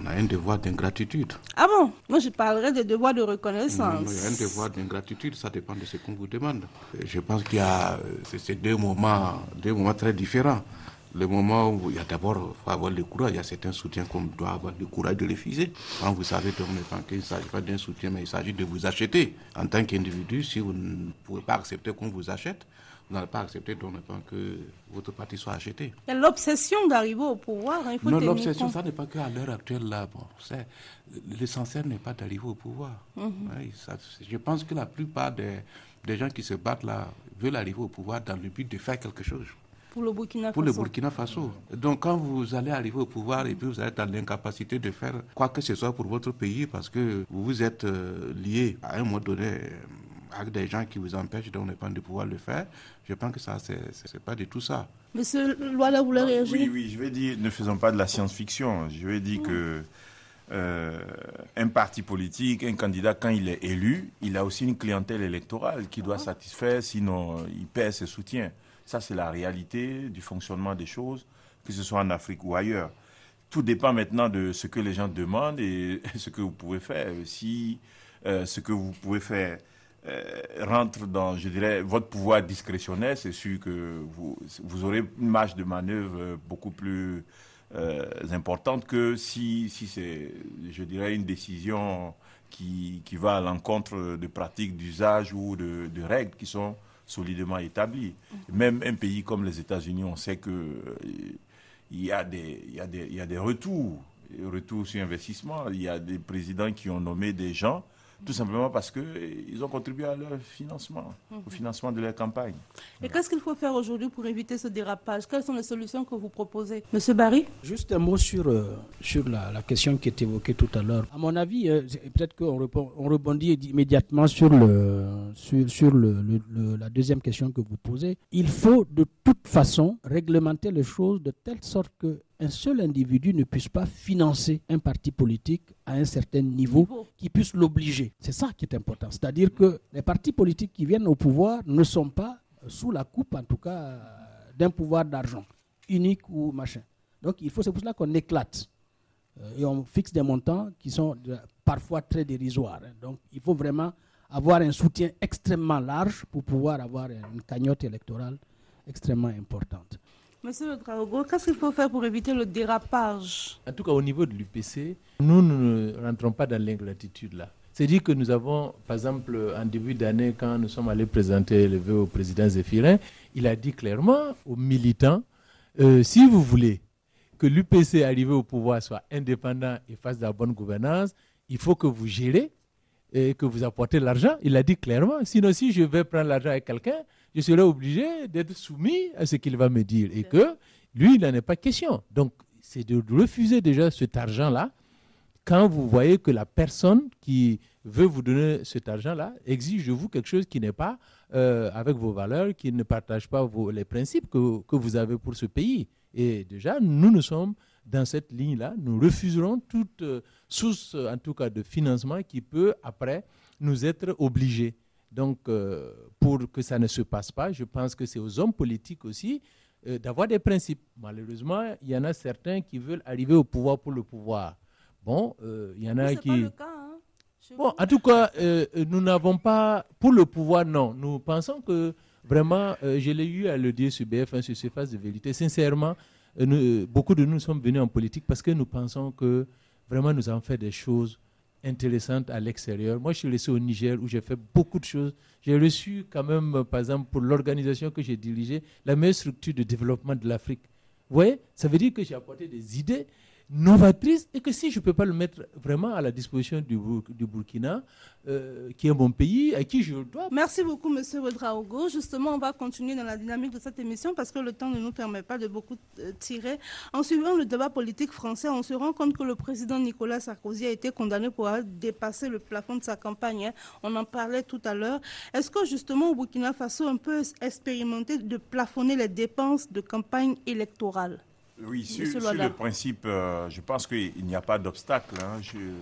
On a un devoir d'ingratitude. Ah bon? Moi, je parlerais de devoir de reconnaissance. Il y a un devoir d'ingratitude, ça dépend de ce qu'on vous demande. Je pense qu'il y a ces deux moments, deux moments très différents. Le moment où il y a d'abord, il faut avoir le courage, il y a certains soutiens qu'on doit avoir le courage de refuser. Quand vous savez qu'il ne s'agit pas d'un soutien, mais il s'agit de vous acheter. En tant qu'individu, si vous ne pouvez pas accepter qu'on vous achète, vous n'allez pas accepter donc que votre parti soit acheté. Il y a l'obsession d'arriver au pouvoir. Hein, il faut non, tenir l'obsession, compte. ça n'est pas qu'à l'heure actuelle. Là, bon, c'est, l'essentiel n'est pas d'arriver au pouvoir. Mm-hmm. Oui, ça, je pense que la plupart des, des gens qui se battent là veulent arriver au pouvoir dans le but de faire quelque chose. Pour le Burkina Faso. Pour le Burkina Faso. Donc quand vous allez arriver au pouvoir et puis vous êtes dans l'incapacité de faire quoi que ce soit pour votre pays parce que vous vous êtes euh, lié à un moment donné euh, avec des gens qui vous empêchent donc de pouvoir le faire, je pense que ça, c'est, c'est, c'est pas du tout ça. Monsieur Loala voulait réagir? Oui, oui, je vais dire, ne faisons pas de la science-fiction. Je vais dire mmh. que euh, un parti politique, un candidat, quand il est élu, il a aussi une clientèle électorale qui doit satisfaire, sinon il perd ses soutiens. Ça, c'est la réalité du fonctionnement des choses, que ce soit en Afrique ou ailleurs. Tout dépend maintenant de ce que les gens demandent et ce que vous pouvez faire. Si euh, ce que vous pouvez faire euh, rentre dans, je dirais, votre pouvoir discrétionnaire, c'est sûr que vous, vous aurez une marge de manœuvre beaucoup plus euh, importante que si, si c'est, je dirais, une décision qui, qui va à l'encontre de pratiques d'usage ou de, de règles qui sont solidement établi. Même un pays comme les États-Unis, on sait qu'il euh, y, y a des y retours, des retours sur investissement. Il y a des présidents qui ont nommé des gens, tout simplement parce qu'ils ont contribué à leur financement, mmh. au financement de leur campagne. Et qu'est-ce qu'il faut faire aujourd'hui pour éviter ce dérapage? Quelles sont les solutions que vous proposez? Monsieur Barry? Juste un mot sur, euh, sur la, la question qui est évoquée tout à l'heure. À mon avis, euh, peut-être qu'on on rebondit immédiatement sur, le, sur, sur le, le, le, la deuxième question que vous posez. Il faut de toute façon réglementer les choses de telle sorte que un seul individu ne puisse pas financer un parti politique à un certain niveau, niveau. qui puisse l'obliger. C'est ça qui est important. C'est-à-dire que les partis politiques qui viennent au pouvoir ne sont pas sous la coupe, en tout cas, d'un pouvoir d'argent, unique ou machin. Donc, il faut, c'est pour cela qu'on éclate. Euh, et on fixe des montants qui sont de, parfois très dérisoires. Hein. Donc, il faut vraiment avoir un soutien extrêmement large pour pouvoir avoir une cagnotte électorale extrêmement importante. Monsieur Ouedraogo, qu'est-ce qu'il faut faire pour éviter le dérapage? En tout cas, au niveau de l'U P C, nous, nous ne rentrons pas dans l'ingratitude là. C'est-à-dire que nous avons, par exemple, en début d'année, quand nous sommes allés présenter le vœu au président Zéphirin, il a dit clairement aux militants, euh, si vous voulez que l'U P C arrivé au pouvoir soit indépendant et fasse de la bonne gouvernance, il faut que vous gérez et que vous apportez l'argent. Il a dit clairement, sinon si je vais prendre l'argent avec quelqu'un, je serai obligé d'être soumis à ce qu'il va me dire. Et que lui, il n'en est pas question. Donc, c'est de refuser déjà cet argent-là quand vous voyez que la personne qui veut vous donner cet argent-là exige de vous quelque chose qui n'est pas euh, avec vos valeurs, qui ne partage pas vos, les principes que, que vous avez pour ce pays. Et déjà, nous, nous sommes dans cette ligne-là. Nous refuserons toute euh, source, en tout cas, de financement qui peut, après, nous être obligés. Donc, euh, pour que ça ne se passe pas, je pense que c'est aux hommes politiques aussi euh, d'avoir des principes. Malheureusement, il y en a certains qui veulent arriver au pouvoir pour le pouvoir. Bon, euh, il y en a c'est qui... pas le cas, hein, bon, en tout cas, euh, nous n'avons pas... Pour le pouvoir, non. Nous pensons que, vraiment, euh, je l'ai eu à le dire sur B F un, sur Surface de Vérité, sincèrement, euh, nous, beaucoup de nous sommes venus en politique parce que nous pensons que, vraiment, nous avons fait des choses intéressante à l'extérieur. Moi, je suis resté au Niger où j'ai fait beaucoup de choses. J'ai reçu quand même, par exemple, pour l'organisation que j'ai dirigée, la meilleure structure de développement de l'Afrique. Vous voyez, ça veut dire que j'ai apporté des idées novatrice et que si je ne peux pas le mettre vraiment à la disposition du, du Burkina, euh, qui est mon pays, à qui je dois. Merci beaucoup, M. Ouedraogo. Justement, on va continuer dans la dynamique de cette émission parce que le temps ne nous permet pas de beaucoup tirer. En suivant le débat politique français, on se rend compte que le président Nicolas Sarkozy a été condamné pour avoir dépassé le plafond de sa campagne. On en parlait tout à l'heure. Est-ce que justement au Burkina Faso, on peut expérimenter de plafonner les dépenses de campagne électorale? Oui, sur, sur le principe, euh, je pense qu'il n'y a pas d'obstacle. Hein.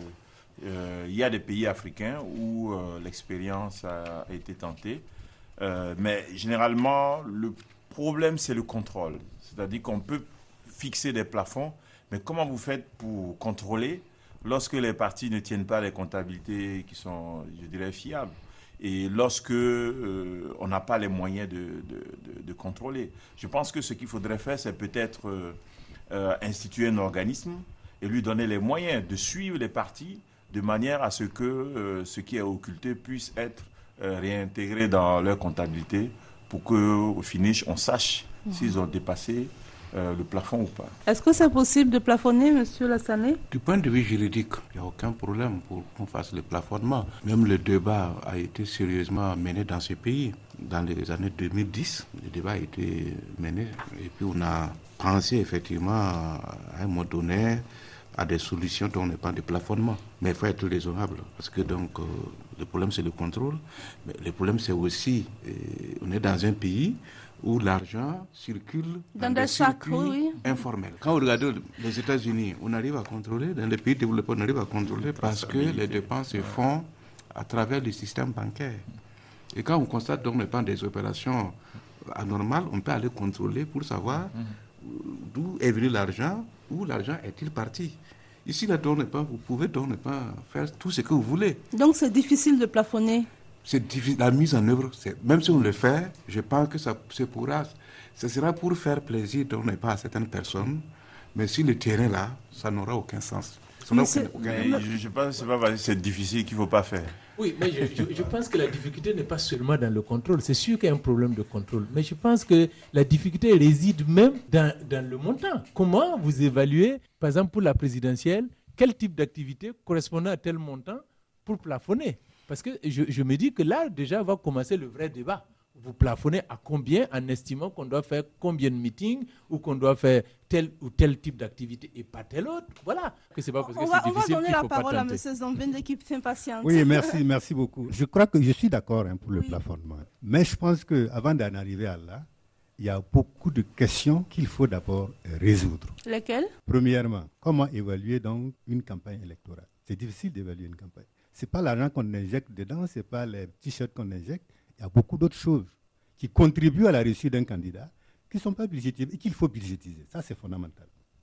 Euh, il y a des pays africains où euh, l'expérience a, a été tentée. Euh, mais généralement, le problème, c'est le contrôle. C'est-à-dire qu'on peut fixer des plafonds, mais comment vous faites pour contrôler lorsque les partis ne tiennent pas les comptabilités qui sont, je dirais, fiables. Et lorsque euh, on n'a pas les moyens de, de, de, de contrôler. Je pense que ce qu'il faudrait faire, c'est peut-être euh, euh, instituer un organisme et lui donner les moyens de suivre les partis de manière à ce que euh, ce qui est occulté puisse être euh, réintégré dans leur comptabilité pour qu'au finish, on sache mmh. s'ils ont dépassé Euh, le plafond ou pas. Est-ce que c'est possible de plafonner, monsieur Lassane? Du point de vue juridique, il n'y a aucun problème pour qu'on fasse le plafonnement. Même le débat a été sérieusement mené dans ce pays. Dans les années deux mille dix, le débat a été mené et puis on a pensé effectivement à un moment donné à des solutions dont on n'est pas de plafonnement. Mais il faut être raisonnable parce que donc euh, le problème c'est le contrôle, mais le problème c'est aussi euh, on est dans un pays où l'argent circule dans, dans des circuits oui. informels. Quand vous regardez les États-Unis, on arrive à contrôler, dans les pays développés, on arrive à contrôler parce que les dépenses se font à travers le système bancaire. Et quand on constate donc des opérations anormales, on peut aller contrôler pour savoir d'où est venu l'argent, où l'argent est-il parti. Ici, là, donc, vous pouvez donc ne pas faire tout ce que vous voulez. Donc c'est difficile de plafonner. C'est difficile. La mise en œuvre, c'est, même si on le fait, je pense que ça, c'est pourra, ce sera pour faire plaisir, donc n'est pas à certaines personnes, mais sur le terrain là, ça n'aura aucun sens. Aucun, aucun, je, je pense que c'est pas parce que c'est difficile qu'il ne faut pas faire. Oui, mais je, je, je pense que la difficulté n'est pas seulement dans le contrôle. C'est sûr qu'il y a un problème de contrôle, mais je pense que la difficulté réside même dans, dans le montant. Comment vous évaluez, par exemple pour la présidentielle, quel type d'activité correspondant à tel montant pour plafonner? Parce que je, je me dis que là, déjà, va commencer le vrai débat. Vous plafonnez à combien en estimant qu'on doit faire combien de meetings ou qu'on doit faire tel ou tel type d'activité et pas tel autre. Voilà. Que c'est pas parce que on c'est va, difficile on va donner qu'il la faut parole pas à M. Zambende qui s'impatiente. Oui, merci, merci beaucoup. Je crois que je suis d'accord hein, pour le oui. plafonnement. Mais je pense qu'avant d'en arriver à là, il y a beaucoup de questions qu'il faut d'abord résoudre. Lesquelles? Premièrement, comment évaluer donc une campagne électorale? C'est difficile d'évaluer une campagne. Ce n'est pas l'argent qu'on injecte dedans, ce n'est pas les t-shirts qu'on injecte. Il y a beaucoup d'autres choses qui contribuent à la réussite d'un candidat qui ne sont pas budgétisées et qu'il faut budgétiser. Ça, c'est fondamental.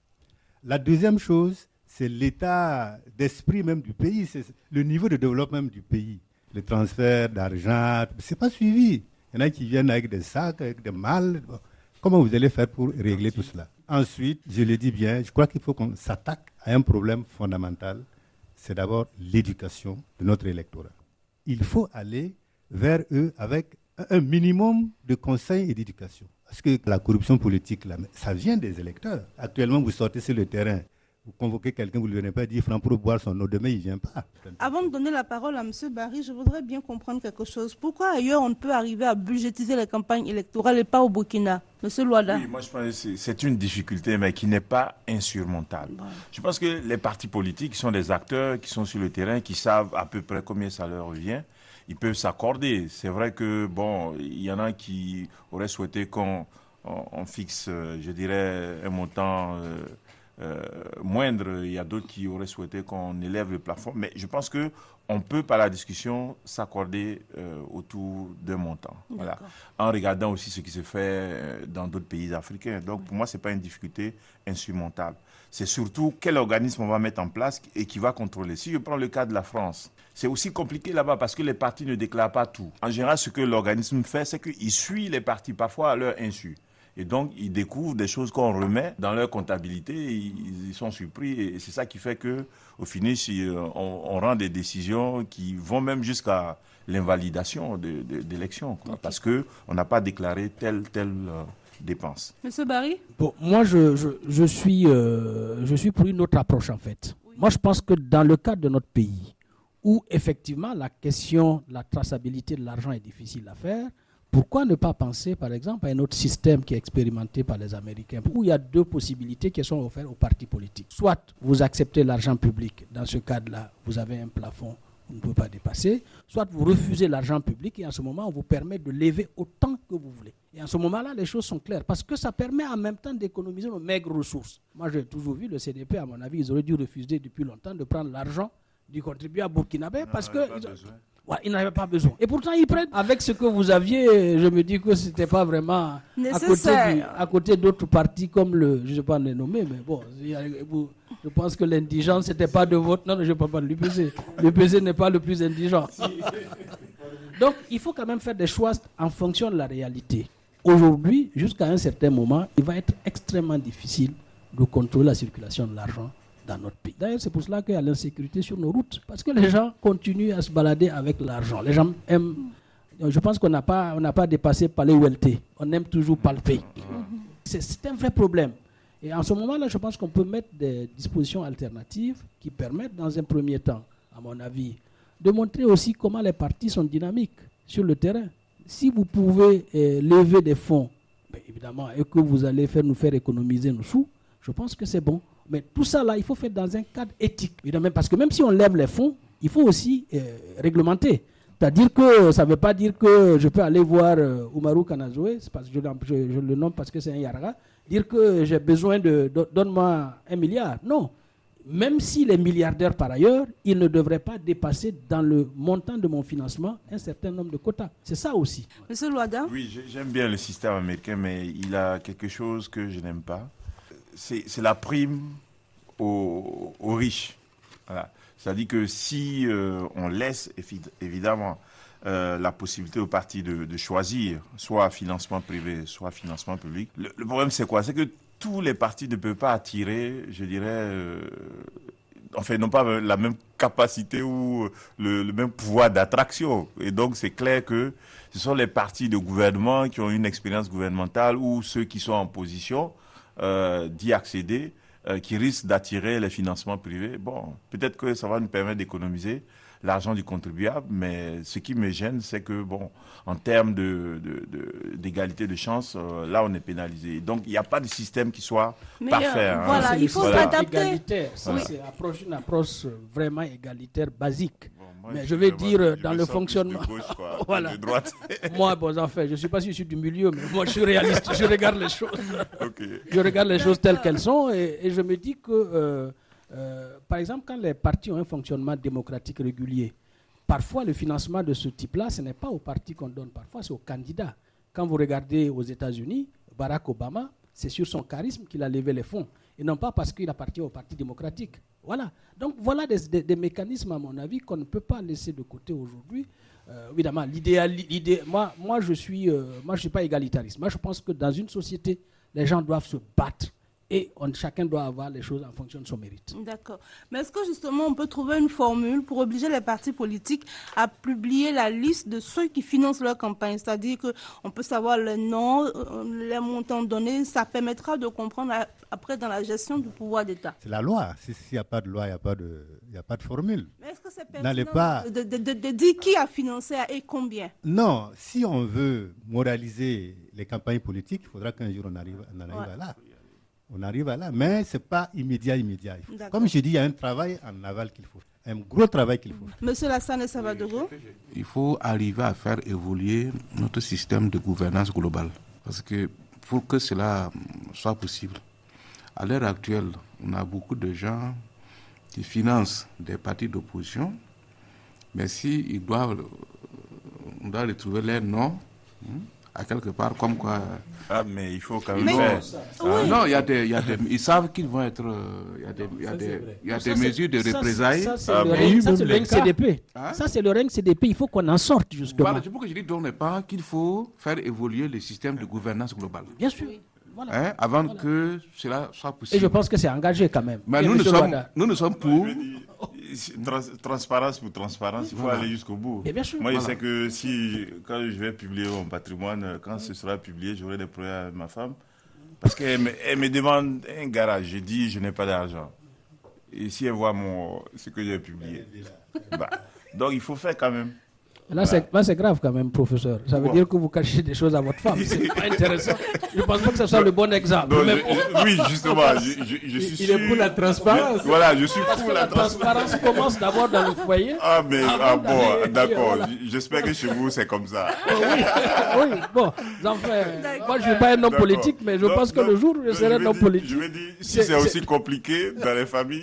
La deuxième chose, c'est l'état d'esprit même du pays, c'est le niveau de développement même du pays. Le transfert d'argent, ce n'est pas suivi. Il y en a qui viennent avec des sacs, avec des malles. Comment vous allez faire pour régler tout cela? Ensuite, je le dis bien, je crois qu'il faut qu'on s'attaque à un problème fondamental. C'est d'abord l'éducation de notre électorat. Il faut aller vers eux avec un minimum de conseils et d'éducation. Parce que la corruption politique, là, ça vient des électeurs. Actuellement, vous sortez sur le terrain, vous convoquez quelqu'un, vous ne lui donnez pas dix francs pour boire son eau, demain, il ne vient pas. Avant de donner la parole à M. Barry, je voudrais bien comprendre quelque chose. Pourquoi ailleurs on peut arriver à budgétiser les campagnes électorales et pas au Burkina, M. Louada? Oui, moi je pense que c'est, c'est une difficulté, mais qui n'est pas insurmontable. Ouais. Je pense que les partis politiques sont des acteurs qui sont sur le terrain, qui savent à peu près combien ça leur revient. Ils peuvent s'accorder. C'est vrai que, bon, il y en a qui auraient souhaité qu'on on, on fixe, je dirais, un montant euh, euh, moindre. Il y a d'autres qui auraient souhaité qu'on élève le plafond. Mais je pense qu'on peut, par la discussion, s'accorder euh, autour d'un montant. Voilà. En regardant aussi ce qui se fait dans d'autres pays africains. Donc, pour moi, ce n'est pas une difficulté insurmontable. C'est surtout quel organisme on va mettre en place et qui va contrôler. Si je prends le cas de la France, c'est aussi compliqué là-bas parce que les partis ne déclarent pas tout. En général, ce que l'organisme fait, c'est qu'il suit les partis, parfois à leur insu. Et donc, ils découvrent des choses qu'on remet dans leur comptabilité, ils, ils sont surpris. Et c'est ça qui fait qu'au finish, on, on rend des décisions qui vont même jusqu'à l'invalidation de, de, d'élections. Quoi, okay. Parce qu'on n'a pas déclaré telle, telle euh, dépense. Monsieur Barry? Bon, moi, je, je, je, suis, euh, je suis pour une autre approche, en fait. Oui. Moi, je pense que dans le cadre de notre pays, où effectivement la question de la traçabilité de l'argent est difficile à faire, pourquoi ne pas penser par exemple à un autre système qui est expérimenté par les Américains, où il y a deux possibilités qui sont offertes aux partis politiques. Soit vous acceptez l'argent public, dans ce cadre-là, vous avez un plafond, vous ne pouvez pas dépasser, soit vous refusez l'argent public et en ce moment on vous permet de lever autant que vous voulez. Et en ce moment-là, les choses sont claires, parce que ça permet en même temps d'économiser nos maigres ressources. Moi j'ai toujours vu le C D P, à mon avis, ils auraient dû refuser depuis longtemps de prendre l'argent du contribuable burkinabé parce que ouais, ils n'avaient pas besoin. Et pourtant, ils prennent avec ce que vous aviez. Je me dis que c'était pas vraiment à côté, du, à côté d'autres partis comme le, je ne sais pas les nommer, mais bon, je pense que l'indigence c'était pas de votre. Non, non je ne peux pas l'U P C. L'U P C n'est pas le plus indigent. Donc, il faut quand même faire des choix en fonction de la réalité. Aujourd'hui, jusqu'à un certain moment, il va être extrêmement difficile de contrôler la circulation de l'argent dans notre pays. D'ailleurs, c'est pour cela qu'il y a l'insécurité sur nos routes. Parce que les gens continuent à se balader avec l'argent. Les gens aiment... Je pense qu'on n'a pas, on n'a pas dépassé par les O L T. On aime toujours palper. C'est, c'est un vrai problème. Et en ce moment-là, je pense qu'on peut mettre des dispositions alternatives qui permettent, dans un premier temps, à mon avis, de montrer aussi comment les partis sont dynamiques sur le terrain. Si vous pouvez euh, lever des fonds, ben, évidemment, et que vous allez faire, nous faire économiser nos sous, je pense que c'est bon. Mais tout ça, là, il faut faire dans un cadre éthique. Évidemment, parce que même si on lève les fonds, il faut aussi euh, réglementer. C'est-à-dire que ça ne veut pas dire que je peux aller voir euh, Oumarou Kanazoé, c'est parce que je, je, je le nomme parce que c'est un Yarga, dire que j'ai besoin de, de... Donne-moi un milliard. Non. Même s'il est milliardaire par ailleurs, il ne devrait pas dépasser dans le montant de mon financement un certain nombre de quotas. C'est ça aussi. Monsieur Louada? Oui, j'aime bien le système américain, mais il a quelque chose que je n'aime pas. C'est, c'est la prime aux, aux riches. Voilà. C'est-à-dire que si euh, on laisse évidemment euh, la possibilité aux partis de, de choisir soit financement privé, soit financement public, le, le problème c'est quoi? C'est que tous les partis ne peuvent pas attirer, je dirais, euh, enfin, n'ont pas la même capacité ou le, le même pouvoir d'attraction. Et donc, c'est clair que ce sont les partis de gouvernement qui ont une expérience gouvernementale ou ceux qui sont en position euh, d'y accéder, euh, qui risquent d'attirer les financements privés. Bon, peut-être que ça va nous permettre d'économiser l'argent du contribuable, mais ce qui me gêne, c'est que, bon, en termes de, de, de, d'égalité de chance, euh, là, on est pénalisé. Donc, il n'y a pas de système qui soit mais parfait. Euh, voilà, hein. il faut voilà. s'adapter. Égalitaire. Ça, oui. c'est approche, une approche vraiment égalitaire, basique. Bon, moi, mais je je vais vraiment, dire, je dans me le sens fonctionnement... plus de gauche, quoi, voilà. de droite. Moi, bon, en fait, je ne sais pas si je suis du milieu, mais moi, je suis réaliste. Je regarde les choses. Okay. Je regarde les choses telles qu'elles sont et, et je me dis que, euh, euh, par exemple, quand les partis ont un fonctionnement démocratique régulier, parfois, le financement de ce type-là, ce n'est pas aux partis qu'on donne, parfois c'est aux candidats. Quand vous regardez aux États-Unis, Barack Obama, c'est sur son charisme qu'il a levé les fonds, et non pas parce qu'il appartient au Parti démocratique. Voilà. Donc voilà des, des, des mécanismes, à mon avis, qu'on ne peut pas laisser de côté aujourd'hui. Euh, évidemment, l'idéal, l'idée, moi, moi, je suis, euh, moi, je suis pas égalitariste. Moi, je pense que dans une société, les gens doivent se battre. Et on, chacun doit avoir les choses en fonction de son mérite. D'accord. Mais est-ce que justement on peut trouver une formule pour obliger les partis politiques à publier la liste de ceux qui financent leur campagne? C'est-à-dire qu'on peut savoir le nom, les montants donnés. Ça permettra de comprendre après dans la gestion du pouvoir d'État. C'est la loi. S'il n'y a pas de loi, il n'y a pas de, il n'y a pas de formule. Mais est-ce que c'est pertinent pas... de, de, de, de dire qui a financé et combien? Non. Si on veut moraliser les campagnes politiques, il faudra qu'un jour on arrive, on en arrive ouais. à là. On arrive à là, mais ce n'est pas immédiat, immédiat. Comme je dis, il y a un travail en aval qu'il faut faire, un gros travail qu'il faut faire. Monsieur Lassane Savadogo. Il faut arriver à faire évoluer notre système de gouvernance globale. Parce que pour que cela soit possible, à l'heure actuelle, on a beaucoup de gens qui financent des partis d'opposition, mais s'ils doivent, on doit retrouver leur nom à quelque part, comme quoi... Ah, mais il faut quand même mais faire. Oui. Ah, non, il y a des, il y a des, ils savent qu'ils vont être, il y a des, il y a des, il y a des mesures de représailles. Ça, c'est ah, le, règne, ça, c'est le règne C D P. Hein? Ça, c'est le règne C D P. Il faut qu'on en sorte, justement. Voilà, c'est pour que je dis donc pas qu'il faut faire évoluer le système de gouvernance globale. Bien sûr. Voilà. Hein, avant voilà. que cela soit possible. Et je pense que c'est engagé quand même. Mais nous, nous sommes, nous, nous sommes pour... Trans- transparence pour transparence, il faut voilà. aller jusqu'au bout. Et bien sûr. Moi, Voilà. je sais que si, quand je vais publier mon patrimoine, quand ce sera publié, j'aurai des problèmes avec ma femme. Parce qu'elle me, elle me demande un garage. Je dis, je n'ai pas d'argent. Et si elle voit mon, ce que j'ai publié. Bah, donc, il faut faire quand même. Là, c'est, là, c'est grave quand même, professeur. Ça veut Pourquoi? dire que vous cachez des choses à votre femme. C'est pas intéressant. Je ne pense pas que ce soit le bon exemple. Non, Mais je- bon. je- oui, justement, je, je, je suis Il est sûr- pour la transparence. Je- voilà, je suis Parce pour que la, la transparence. transparence commence d'abord dans le foyer. Ah, mais, Avant ah bon, d'aller- d'accord. voilà. J'espère que chez vous, c'est comme ça. Oh, oui, oui, bon, enfin, moi je ne suis pas un homme D'accord. politique, mais je Non, pense que non, le jour où je non, serai je un vais homme dire- politique. Je vais dire, si c'est- c'est aussi c'est- compliqué dans les familles,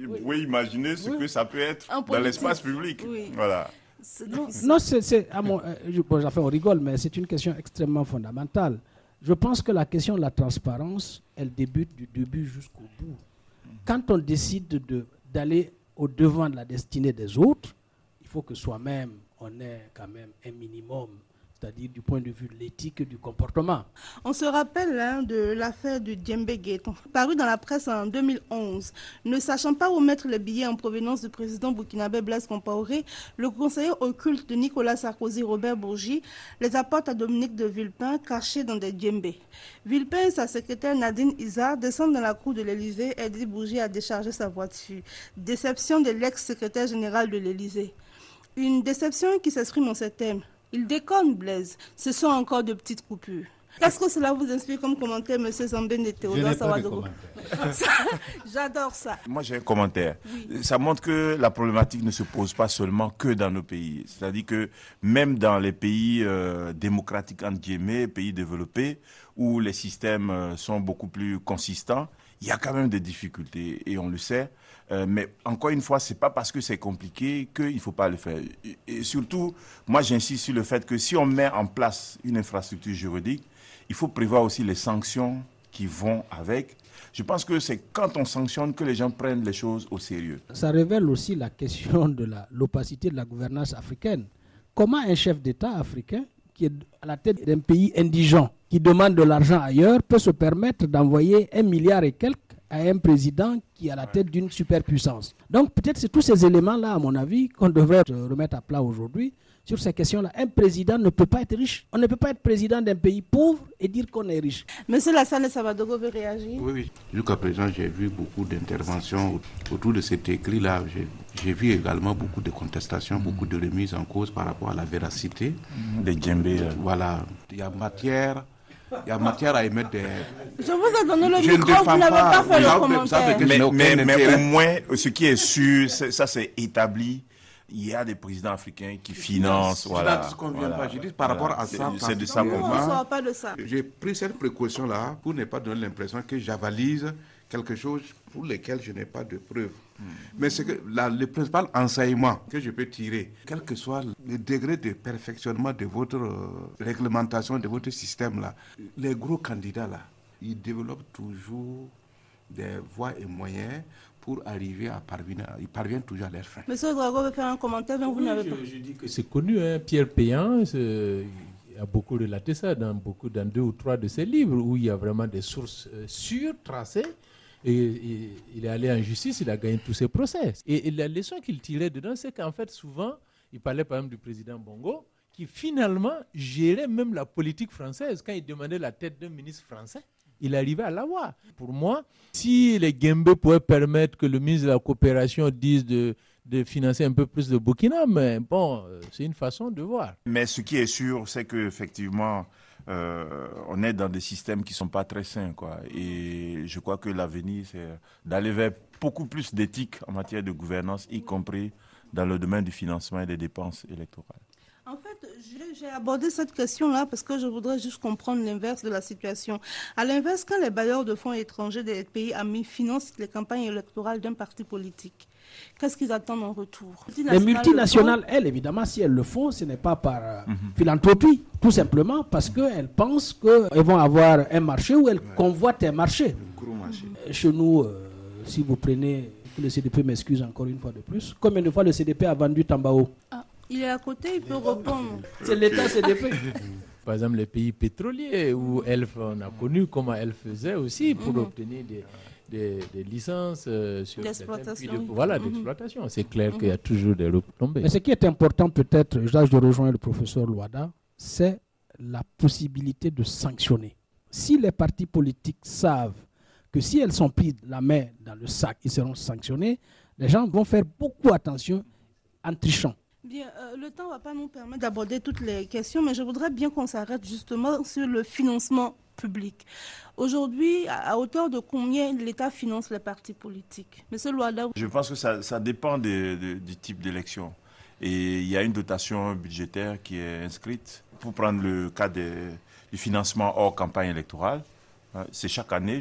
vous pouvez imaginer ce Oui. que ça peut être En dans politique. l'espace public. Oui. Voilà. C'est Non, difficile. non, c'est, c'est- à mon, euh, je- bon, enfin, on rigole, mais c'est une question extrêmement fondamentale. Je pense que la question de la transparence, elle débute du début jusqu'au bout. Quand on décide de, d'aller au devant de la destinée des autres, il faut que soi-même, on ait quand même un minimum, c'est-à-dire du point de vue de l'éthique et du comportement. On se rappelle hein, de l'affaire du Djembé Gate, parue dans la presse en deux mille onze. Ne sachant pas où mettre les billets en provenance du président burkinabé Blaise Compaoré, le conseiller occulte de Nicolas Sarkozy, Robert Bourgi, les apporte à Dominique de Villepin, cachés dans des djembés. Villepin et sa secrétaire Nadine Izard descendent dans la cour de l'Élysée et dit Bourgi à décharger sa voiture. Déception de l'ex-secrétaire général de l'Élysée. Une déception qui s'exprime en ces termes. Il déconne, Blaise. Ce sont encore de petites coupures. Qu'est-ce que cela vous inspire comme commentaire, M. Zambène et Je Théodore n'ai pas de Sawadoro? commentaire. J'adore ça. Moi, j'ai un commentaire. Oui. Ça montre que la problématique ne se pose pas seulement que dans nos pays. C'est-à-dire que même dans les pays euh, démocratiques, entre guillemets, pays développés, où les systèmes euh, sont beaucoup plus consistants, il y a quand même des difficultés, et on le sait. Euh, mais encore une fois, c'est pas parce que c'est compliqué qu'il ne faut pas le faire. Et, et surtout, moi, j'insiste sur le fait que si on met en place une infrastructure juridique, il faut prévoir aussi les sanctions qui vont avec. Je pense que c'est quand on sanctionne que les gens prennent les choses au sérieux. Ça révèle aussi la question de la, l'opacité de la gouvernance africaine. Comment un chef d'État africain qui est à la tête d'un pays indigent, qui demande de l'argent ailleurs, peut se permettre d'envoyer un milliard et quelques à un président qui est à la tête d'une superpuissance. Donc peut-être c'est tous ces éléments-là, à mon avis, qu'on devrait remettre à plat aujourd'hui sur ces questions-là. Un président ne peut pas être riche. On ne peut pas être président d'un pays pauvre et dire qu'on est riche. Monsieur Lassane Sawadoro veut réagir. Oui, oui. Jusqu'à présent, j'ai vu beaucoup d'interventions autour de cet écrit-là. J'ai, j'ai vu également beaucoup de contestations, beaucoup de remises en cause par rapport à la véracité. Des djembés. euh, Voilà. Il y a matière, il y a matière à émettre des... Je vous ai donné le Je ne micro, vous défends n'avez pas. pas fait Vous le savez- vous commentaire. savez que je Mais, n'ai aucun mais, mais intérêt. au moins, ce qui est sûr, c'est- ça c'est établi. Il y a des présidents africains qui financent. Voilà. C'est ce qu'on vient voilà, pas. Je dis par voilà. rapport à C'est- ça. C'est de ça Nous, qu'on on ne parle. sort pas de ça. J'ai pris cette précaution-là pour ne pas donner l'impression que j'avalise quelque chose pour lequel je n'ai pas de preuves. Mais c'est que la- le principal enseignement que je peux tirer, quel que soit le degré de perfectionnement de votre euh, réglementation, de votre système-là, les gros candidats-là, ils développent toujours des voies et moyens pour arriver à parvenir, ils parviennent toujours à leurs fins. Monsieur Drago veut faire un commentaire, mais vous Oui, n'avez je, pas. je dis que c'est connu, hein. Pierre Péan c'est- il a beaucoup relaté ça dans, beaucoup, dans deux ou trois de ses livres où il y a vraiment des sources euh, sûres, tracées. Et, et il est allé en justice, il a gagné tous ses procès. Et, et la leçon qu'il tirait dedans, c'est qu'en fait, souvent, il parlait par exemple du président Bongo, qui finalement gérait même la politique française. Quand il demandait la tête d'un ministre français, il arrivait à l'avoir. Pour moi, si les Guembé pouvaient permettre que le ministre de la Coopération dise de, de financer un peu plus de Burkina, mais bon, euh, c'est une façon de voir. Mais ce qui est sûr, c'est qu'effectivement, euh, on est dans des systèmes qui ne sont pas très sains, quoi. Et je crois que l'avenir, c'est d'aller vers beaucoup plus d'éthique en matière de gouvernance, y compris dans le domaine du financement et des dépenses électorales. En fait, j'ai- j'ai abordé cette question-là parce que je voudrais juste comprendre l'inverse de la situation. À l'inverse, quand les bailleurs de fonds étrangers des pays amis financent les campagnes électorales d'un parti politique, qu'est-ce qu'ils attendent en retour? Les multinationales, elles, évidemment, si elles le font, ce n'est pas par euh, philanthropie, tout simplement parce qu'elles pensent qu'elles vont avoir un marché où elles convoitent un marché. Gros marché. Euh, Chez nous, euh, si vous prenez, que le C D P m'excuse encore une fois de plus, combien de fois le C D P a vendu Tambao? Ah, il est à côté, il peut répondre. C'est l'État C D P. Par exemple, les pays pétroliers où Elf, on a connu comment elle faisait aussi pour Mhm. obtenir des, des, des licences euh, sur certains D'exploitation. puits de- voilà, Mhm. d'exploitation. C'est clair qu'il y a toujours des retombées. Mais ce qui est important, peut-être, là je rejoins le professeur Louada, c'est la possibilité de sanctionner. Si les partis politiques savent que si elles sont prises la main dans le sac, ils seront sanctionnés, les gens vont faire beaucoup attention en trichant. Bien, euh, le temps ne va pas nous permettre d'aborder toutes les questions, mais je voudrais bien qu'on s'arrête justement sur le financement public. Aujourd'hui, à, à hauteur de combien l'État finance les partis politiques? Monsieur Louada. Je pense que ça, ça dépend de- de- du type d'élection. Et il y a une dotation budgétaire qui est inscrite. Pour prendre le cas des- du financement hors campagne électorale, hein, c'est chaque année.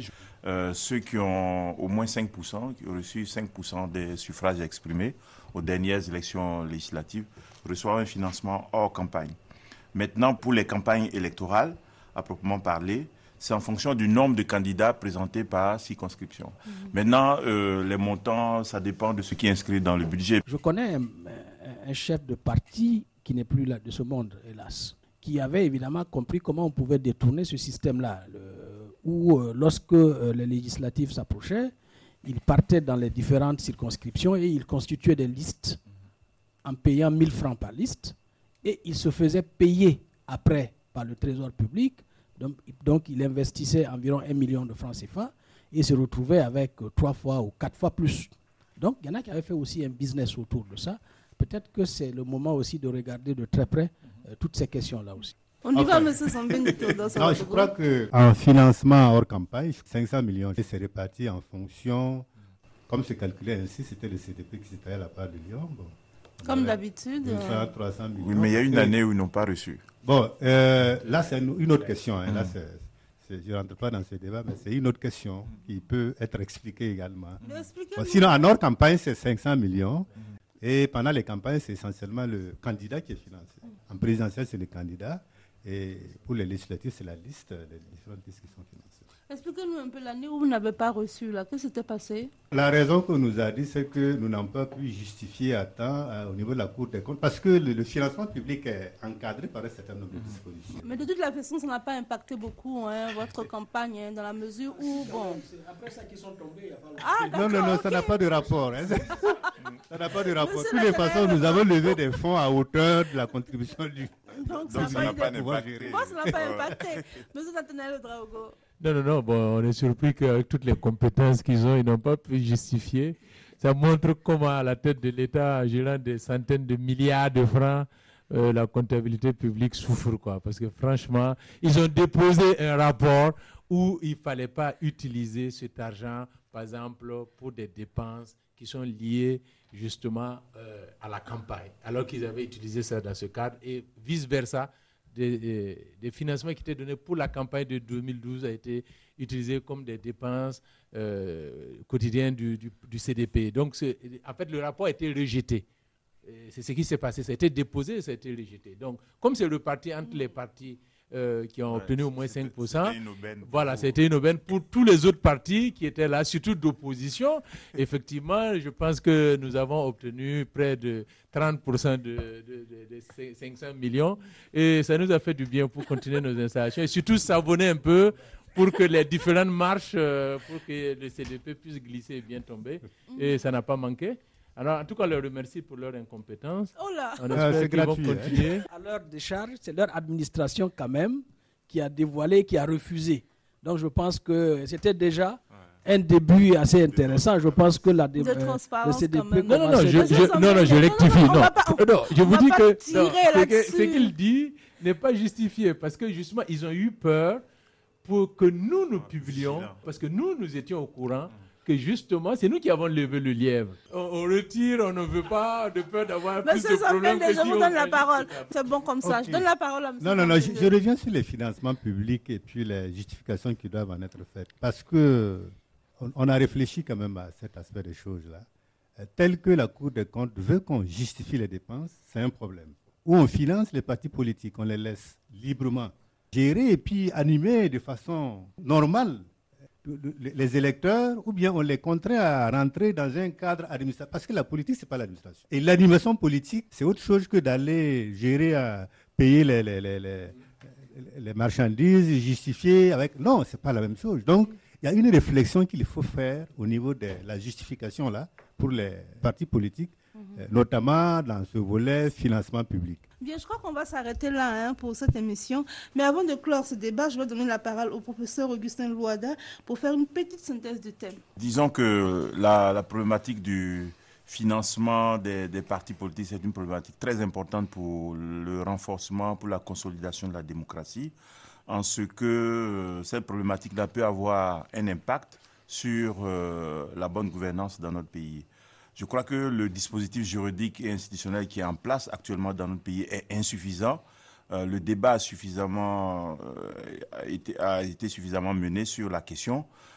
euh, ceux qui ont au moins cinq pour cent, qui ont reçu cinq pour cent des suffrages exprimés aux dernières élections législatives, reçoivent un financement hors campagne. Maintenant, pour les campagnes électorales, à proprement parler, c'est en fonction du nombre de candidats présentés par circonscription. Mmh. Maintenant, euh, les montants, ça dépend de ce qui est inscrit dans le budget. Je connais un, un chef de parti qui n'est plus là de ce monde, hélas, qui avait évidemment compris comment on pouvait détourner ce système-là, le, où euh, lorsque euh, les législatives s'approchaient, il partait dans les différentes circonscriptions et il constituait des listes en payant mille francs par liste et il se faisait payer après par le Trésor public. Donc, donc il investissait environ un million de francs C F A et se retrouvait avec euh, trois fois ou quatre fois plus. Donc il y en a qui avaient fait aussi un business autour de ça. Peut-être que c'est le moment aussi de regarder de très près euh, toutes ces questions-là aussi. On y va, M. Sambendito. Non, je crois qu'en financement hors campagne, cinq cents millions, c'est réparti en fonction, comme c'est calculé ainsi, c'était le C D P qui s'était à la part de Lyon. Bon. Comme d'habitude. deux cents, trois cents millions. Oui, mais il y a une année où ils n'ont pas reçu. Bon, euh, là, c'est une autre question. Hein. Là, c'est, c'est, je ne rentre pas dans ce débat, mais c'est une autre question qui peut être expliquée également. Bon, sinon, en hors campagne, c'est cinq cents millions. Et pendant les campagnes, c'est essentiellement le candidat qui est financé. En présidentiel, c'est le candidat. Et pour les législatives, c'est la liste, les différentes listes qui sont financées. Expliquez-nous un peu l'année où vous n'avez pas reçu, là. Qu'est-ce qui s'était passé? La raison qu'on nous a dit, c'est que nous n'avons pas pu justifier à temps euh, au niveau de la Cour des comptes, parce que le, le financement public est encadré par un certain nombre de dispositions. Mais de toute la façon, ça n'a pas impacté beaucoup hein, votre campagne, hein, dans la mesure où, bon... C'est après ça qu'ils sont tombés, il n'y a pas le... Ah, non, non, non, okay. Ça n'a pas de rapport. Hein. Ça n'a pas de rapport. De toutes les façons, nous avons levé des fonds à hauteur de la contribution du... Donc, Donc ça n'a pas impacté. impacté. Moi, ça n'a pas impacté. Monsieur Nathanaël Draogo. Non, non, non. Bon, on est surpris qu'avec toutes les compétences qu'ils ont, ils n'ont pas pu justifier. Ça montre comment, à la tête de l'État, gérant des centaines de milliards de francs, euh, la comptabilité publique souffre, quoi. Parce que franchement, ils ont déposé un rapport où il ne fallait pas utiliser cet argent, par exemple, pour des dépenses qui sont liées justement euh, à la campagne, alors qu'ils avaient utilisé ça dans ce cadre, et vice-versa, des, des, des financements qui étaient donnés pour la campagne de deux mille douze a été utilisés comme des dépenses euh, quotidiennes du, du, du C D P. Donc, en fait, le rapport a été rejeté. Et c'est ce qui s'est passé. Ça a été déposé, ça a été rejeté. Donc, comme c'est reparti entre les partis Euh, qui ont ouais, obtenu au moins cinq pour cent. Voilà, c'était une aubaine pour tous les autres partis qui étaient là, surtout d'opposition. Effectivement, je pense que nous avons obtenu près de trente pour cent de, de, de, de cinq cents millions et ça nous a fait du bien pour continuer nos installations et surtout s'abonner un peu pour que les différentes marches, euh, pour que le C D P puisse glisser et bien tomber. Et ça n'a pas manqué. Alors, en tout cas, je les remercie pour leur incompétence. Oh là. On espère ah, qu'ils gratuit, vont continuer. À leur décharge, c'est leur administration quand même qui a dévoilé, qui a refusé. Donc, je pense que c'était déjà ouais. un début assez intéressant. Je pense que la de euh, transparence, le C D P... Non, non, non, je, je, non, non, je rectifie. Non, non, non, non je vous dis que non, ce, ce qu'il dit n'est pas justifié parce que justement, ils ont eu peur pour que nous, nous publions, parce que nous, nous étions au courant que justement, c'est nous qui avons levé le lièvre. On, on retire, on ne veut pas, de peur d'avoir plus de problèmes. Je vous donne la parole. C'est bon comme ça. Okay. Je donne la parole à M. Non, non, non, je, je reviens sur les financements publics et puis les justifications qui doivent en être faites. Parce que on, on a réfléchi quand même à cet aspect des choses-là. Euh, tel que la Cour des comptes veut qu'on justifie les dépenses, c'est un problème. Ou on finance les partis politiques, on les laisse librement gérer et puis animer de façon normale les électeurs, ou bien on les contraint à rentrer dans un cadre administratif. Parce que la politique, ce n'est pas l'administration. Et l'animation politique, c'est autre chose que d'aller gérer, à payer les, les, les, les, les marchandises, justifier avec... Non, ce n'est pas la même chose. Donc, il y a une réflexion qu'il faut faire au niveau de la justification là, pour les partis politiques, mm-hmm. notamment dans ce volet financement public. Bien, je crois qu'on va s'arrêter là hein, pour cette émission. Mais avant de clore ce débat, je vais donner la parole au professeur Augustin Louada pour faire une petite synthèse du thème. Disons que la, la problématique du financement des, des partis politiques, c'est une problématique très importante pour le renforcement, pour la consolidation de la démocratie, en ce que cette problématique-là peut avoir un impact sur euh, la bonne gouvernance dans notre pays. Je crois que le dispositif juridique et institutionnel qui est en place actuellement dans notre pays est insuffisant. Euh, le débat a, suffisamment, euh, a, été, a été suffisamment mené sur la question.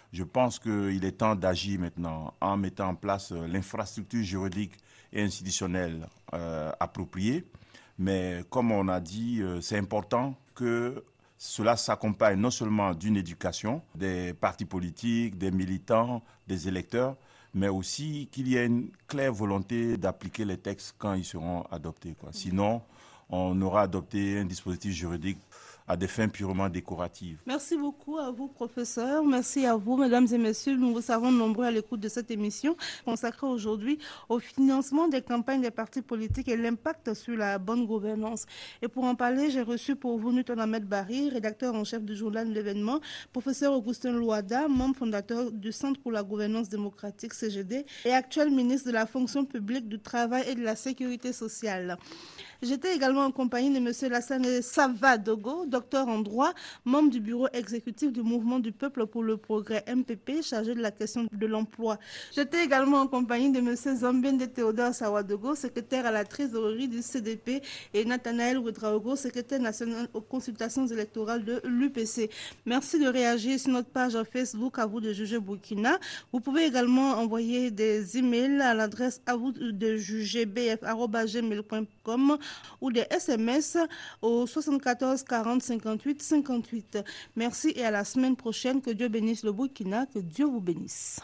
Je pense qu'il est temps d'agir maintenant en mettant en place l'infrastructure juridique et institutionnelle euh, appropriée. Mais comme on a dit, euh, c'est important que cela s'accompagne non seulement d'une éducation des partis politiques, des militants, des électeurs, mais aussi qu'il y ait une claire volonté d'appliquer les textes quand ils seront adoptés, quoi. Sinon, on aura adopté un dispositif juridique à des fins purement décoratives. Merci beaucoup à vous, professeur. Merci à vous, mesdames et messieurs. Nous vous savons nombreux à l'écoute de cette émission consacrée aujourd'hui au financement des campagnes des partis politiques et l'impact sur la bonne gouvernance. Et pour en parler, j'ai reçu pour vous Newton Ahmed Barry, rédacteur en chef du journal L'Événement, professeur Augustin Louada, membre fondateur du Centre pour la gouvernance démocratique C G D et actuel ministre de la fonction publique, du travail et de la sécurité sociale. J'étais également en compagnie de M. Lassane Savadogo, docteur en droit, membre du bureau exécutif du Mouvement du Peuple pour le Progrès M P P, chargé de la question de l'emploi. J'étais également en compagnie de M. Zambende Théodore Sawadogo, secrétaire à la trésorerie du C D P, et Nathanaël Ouedraogo, secrétaire national aux consultations électorales de l'U P C. Merci de réagir sur notre page Facebook À vous de juger Burkina. Vous pouvez également envoyer des emails à l'adresse à vous de juger b f arobase gmail point com ou des S M S au soixante-quatorze quarante cinquante-huit cinquante-huit. Merci et à la semaine prochaine. Que Dieu bénisse le Burkina, que Dieu vous bénisse.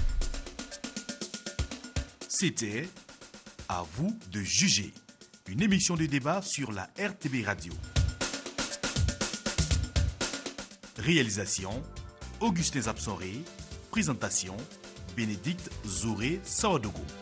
C'était À vous de juger, une émission de débat sur la R T B Radio. Réalisation Augustin Zapsoré. Présentation Bénédicte Zouré Sawadogo.